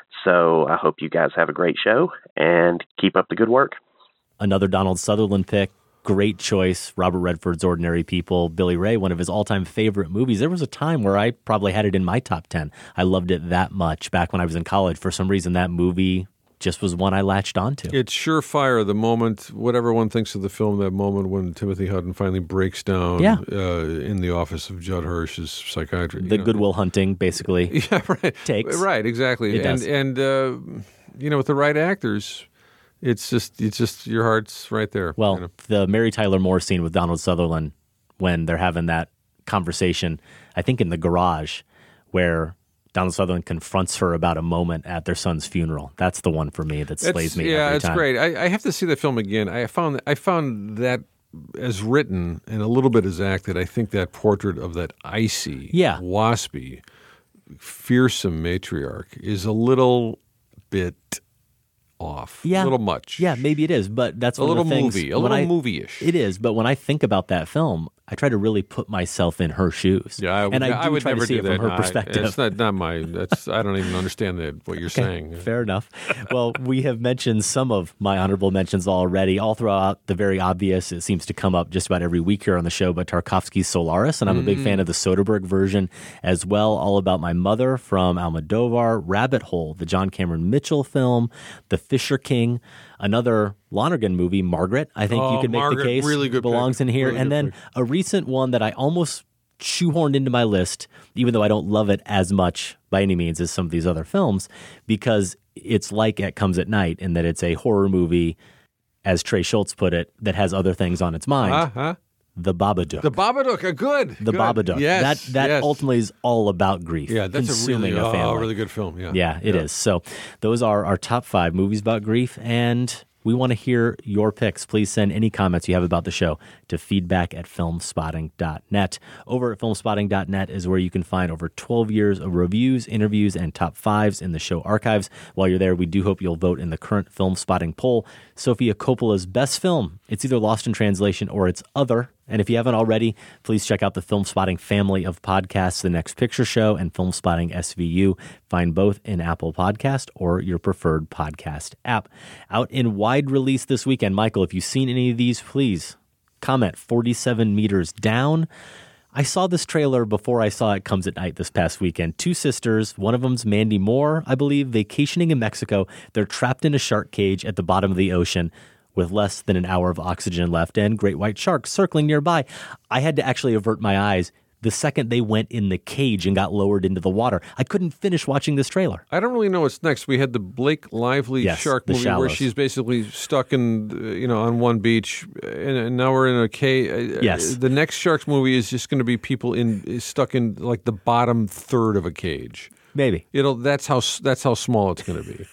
So I hope you guys have a great show, and keep up the good work. Another Donald Sutherland pick. Great choice. Robert Redford's Ordinary People. Billy Ray, one of his all-time favorite movies. There was a time where I probably had it in my top ten. I loved it that much back when I was in college. For some reason, that movie just was one I latched onto. It's surefire the moment, whatever one thinks of the film, that moment when Timothy Hutton finally breaks down Yeah. uh, in the office of Judd Hirsch's psychiatry. The you know. Goodwill Hunting, basically. Yeah, right. Takes. Right, exactly. It and does. and uh, you know, with the right actors, it's just it's just your heart's right there. Well, you know. the Mary Tyler Moore scene with Donald Sutherland when they're having that conversation, I think in the garage, where Donald Sutherland confronts her about a moment at their son's funeral. That's the one for me that slays It's- me Yeah, every it's time. great. I, I have to see that film again. I found I found that as written and a little bit as acted. I think that portrait of that icy, Yeah. waspy, fearsome matriarch is a little bit off. Yeah. A little much. Yeah, maybe it is, but that's A one little of the things. movie, a when little I- movie-ish. It is, but when I think about that film, I try to really put myself in her shoes. Yeah, I would, and I, do I would try never to see do it that. from her No, I- perspective. It's not, not my. That's I don't even understand that, what you're Okay, saying. Fair enough. Well, we have mentioned some of my honorable mentions already, all throughout the very obvious. It seems to come up just about every week here on the show, but Tarkovsky's Solaris, and I'm a big Mm. fan of the Soderbergh version as well. All About My Mother from Almodovar, Rabbit Hole, the John Cameron Mitchell film, The Fisher King, another Lonergan movie, Margaret. I think Oh, you could make Margaret, the case really good belongs pick. in here. Really and good then pick. a recent one that I almost shoehorned into my list, even though I don't love it as much by any means as some of these other films, because it's like It Comes at Night in that it's a horror movie, as Trey Schultz put it, that has other things on its mind. Uh-huh. The Babadook. The Babadook, uh, good. The good. Babadook. Yes, that that yes. ultimately is all about grief. Yeah, that's a consuming really, a oh, family. really good film. Yeah, Yeah, it is. So those are our top five movies about grief. And We want to hear your picks. Please send any comments you have about the show to feedback at filmspotting dot net. Over at filmspotting dot net is where you can find over twelve years of reviews, interviews, and top fives in the show archives. While you're there, we do hope you'll vote in the current Film Spotting poll, Sofia Coppola's best film. It's either Lost in Translation or it's Other. And if you haven't already, please check out the Film Spotting family of podcasts, The Next Picture Show and Film Spotting S V U. Find both in Apple Podcast or your preferred podcast app. Out in wide release this weekend, Michael, if you've seen any of these, please comment. forty-seven Meters Down. I saw this trailer before I saw It Comes at Night this past weekend. Two sisters, one of them's Mandy Moore, I believe, vacationing in Mexico. They're trapped in a shark cage at the bottom of the ocean with less than an hour of oxygen left and great white sharks circling nearby. I had to actually avert my eyes the second they went in the cage and got lowered into the water. I couldn't finish watching this trailer. I don't really know what's next. We had the Blake Lively yes, shark The movie Shallows. where she's basically stuck in, uh, you know, on one beach, and, and now we're in a cage. Yes. The next Sharks movie is just going to be people in stuck in like the bottom third of a cage. Maybe it'll. That's how. That's how small it's going to be.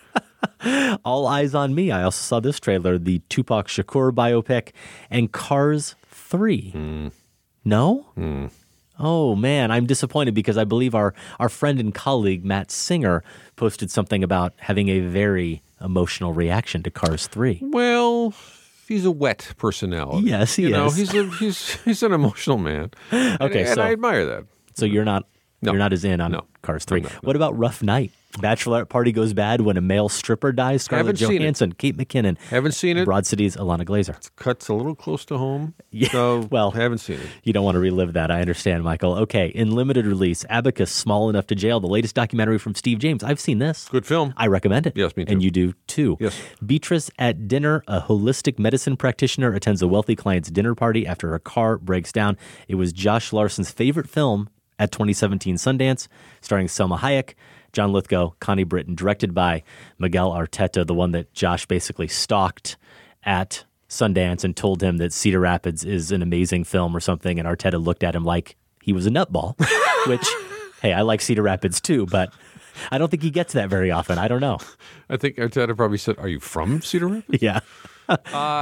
All Eyes on Me. I also saw this trailer, the Tupac Shakur biopic, and Cars three. Mm. No? Mm. Oh, man, I'm disappointed because I believe our, our friend and colleague, Matt Singer, posted something about having a very emotional reaction to Cars three. Well, he's a wet personality. Yes, he you know, is. He's a, he's he's an emotional man. Okay, and, and so I admire that. So you're not No. you're not as in on No. Cars three. No, no, no. What about Rough Night? Bachelorette party goes bad when a male stripper dies. Scarlett Haven't seen it. Johansson, Kate McKinnon. Haven't seen it. Broad City's Alana Glazer. Cuts a little close to home. Yeah, so well, haven't seen it. You don't want to relive that. I understand, Michael. Okay, in limited release, Abacus, Small Enough to Jail, the latest documentary from Steve James. I've seen this. Good film. I recommend it. Yes, me too. And you do too. Yes. Beatrice at Dinner, a holistic medicine practitioner, attends a wealthy client's dinner party after her car breaks down. It was Josh Larson's favorite film at twenty seventeen Sundance, starring Selma Hayek, John Lithgow, Connie Britton, directed by Miguel Arteta, the one that Josh basically stalked at Sundance and told him that Cedar Rapids is an amazing film or something, and Arteta looked at him like he was a nutball, which, hey, I like Cedar Rapids too, but I don't think he gets that very often. I don't know. I think Arteta probably said, "Are you from Cedar Rapids?" Yeah. uh,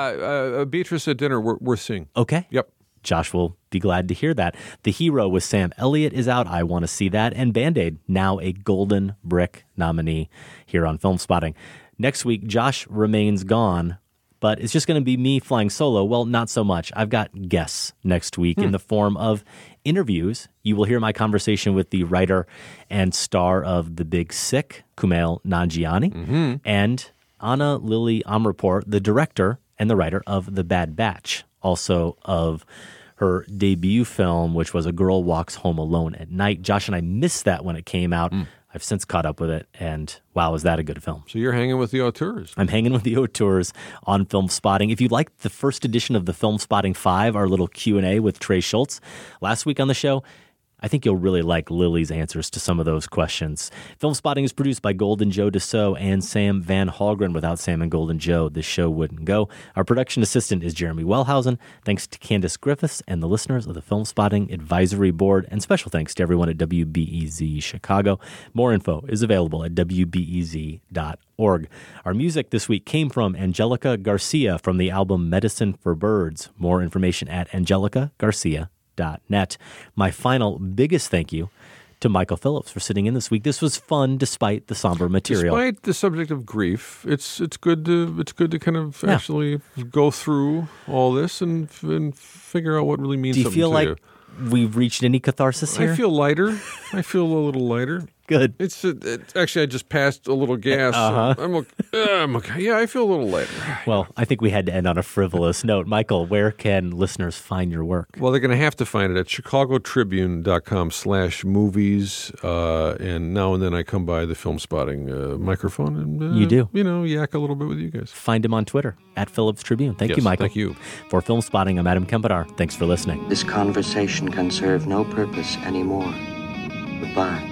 uh, Beatrice at Dinner, we're, we're seeing. Okay. Yep. Josh will be glad to hear that. The Hero with Sam Elliott is out. I want to see that. And Band-Aid, now a Golden Brick nominee here on Film Spotting. Next week, Josh remains gone, but it's just going to be me flying solo. Well, not so much. I've got guests next week Hmm. in the form of interviews. You will hear my conversation with the writer and star of The Big Sick, Kumail Nanjiani, Mm-hmm. and Anna Lily Amrapur, the director and the writer of The Bad Batch, also of her debut film, which was A Girl Walks Home Alone at Night. Josh and I missed that when it came out. Mm. I've since caught up with it, and wow, is that a good film. So you're hanging with the auteurs. I'm hanging with the auteurs on Film Spotting. If you liked the first edition of the Film Spotting five, our little Q and A with Trey Schultz last week on the show, I think you'll really like Lily's answers to some of those questions. Film Spotting is produced by Golden Joe Dassault and Sam Van Hallgren. Without Sam and Golden Joe, this show wouldn't go. Our production assistant is Jeremy Wellhausen. Thanks to Candace Griffiths and the listeners of the Film Spotting Advisory Board. And special thanks to everyone at W B E Z Chicago. More info is available at W B E Z dot org. Our music this week came from Angelica Garcia from the album Medicine for Birds. More information at angelica garcia dot net. My final biggest thank you to Michael Phillips for sitting in this week. This was fun despite the somber material. Despite the subject of grief, it's it's good to it's good to kind of Yeah. actually go through all this and and figure out what really means Do you something feel to like you. we've reached any catharsis here? I feel lighter. I feel a little lighter. Good. It's uh, it, actually I just passed a little gas. so Uh-huh. I'm okay. Uh, I'm okay. Yeah, I feel a little lighter. Well, I think we had to end on a frivolous note. Michael, where can listeners find your work? Well, they're going to have to find it at chicago tribune dot com slash movies. Uh, and now and then I come by the Film Spotting uh, microphone and uh, You do. you know, yak a little bit with you guys. Find him on Twitter, at Phillips Tribune. Thank Yes, you, Michael. thank you. For Film Spotting, I'm Adam Kempadar. Thanks for listening. This conversation can serve no purpose anymore. Goodbye.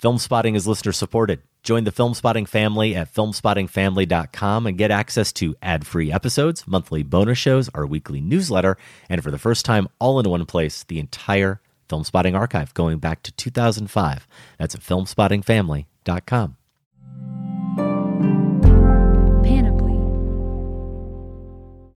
Film Spotting is listener supported. Join the Film Spotting family at film spotting family dot com and get access to ad-free episodes, monthly bonus shows, our weekly newsletter, and for the first time, all in one place, the entire Film Spotting archive going back to two thousand five. That's at film spotting family dot com.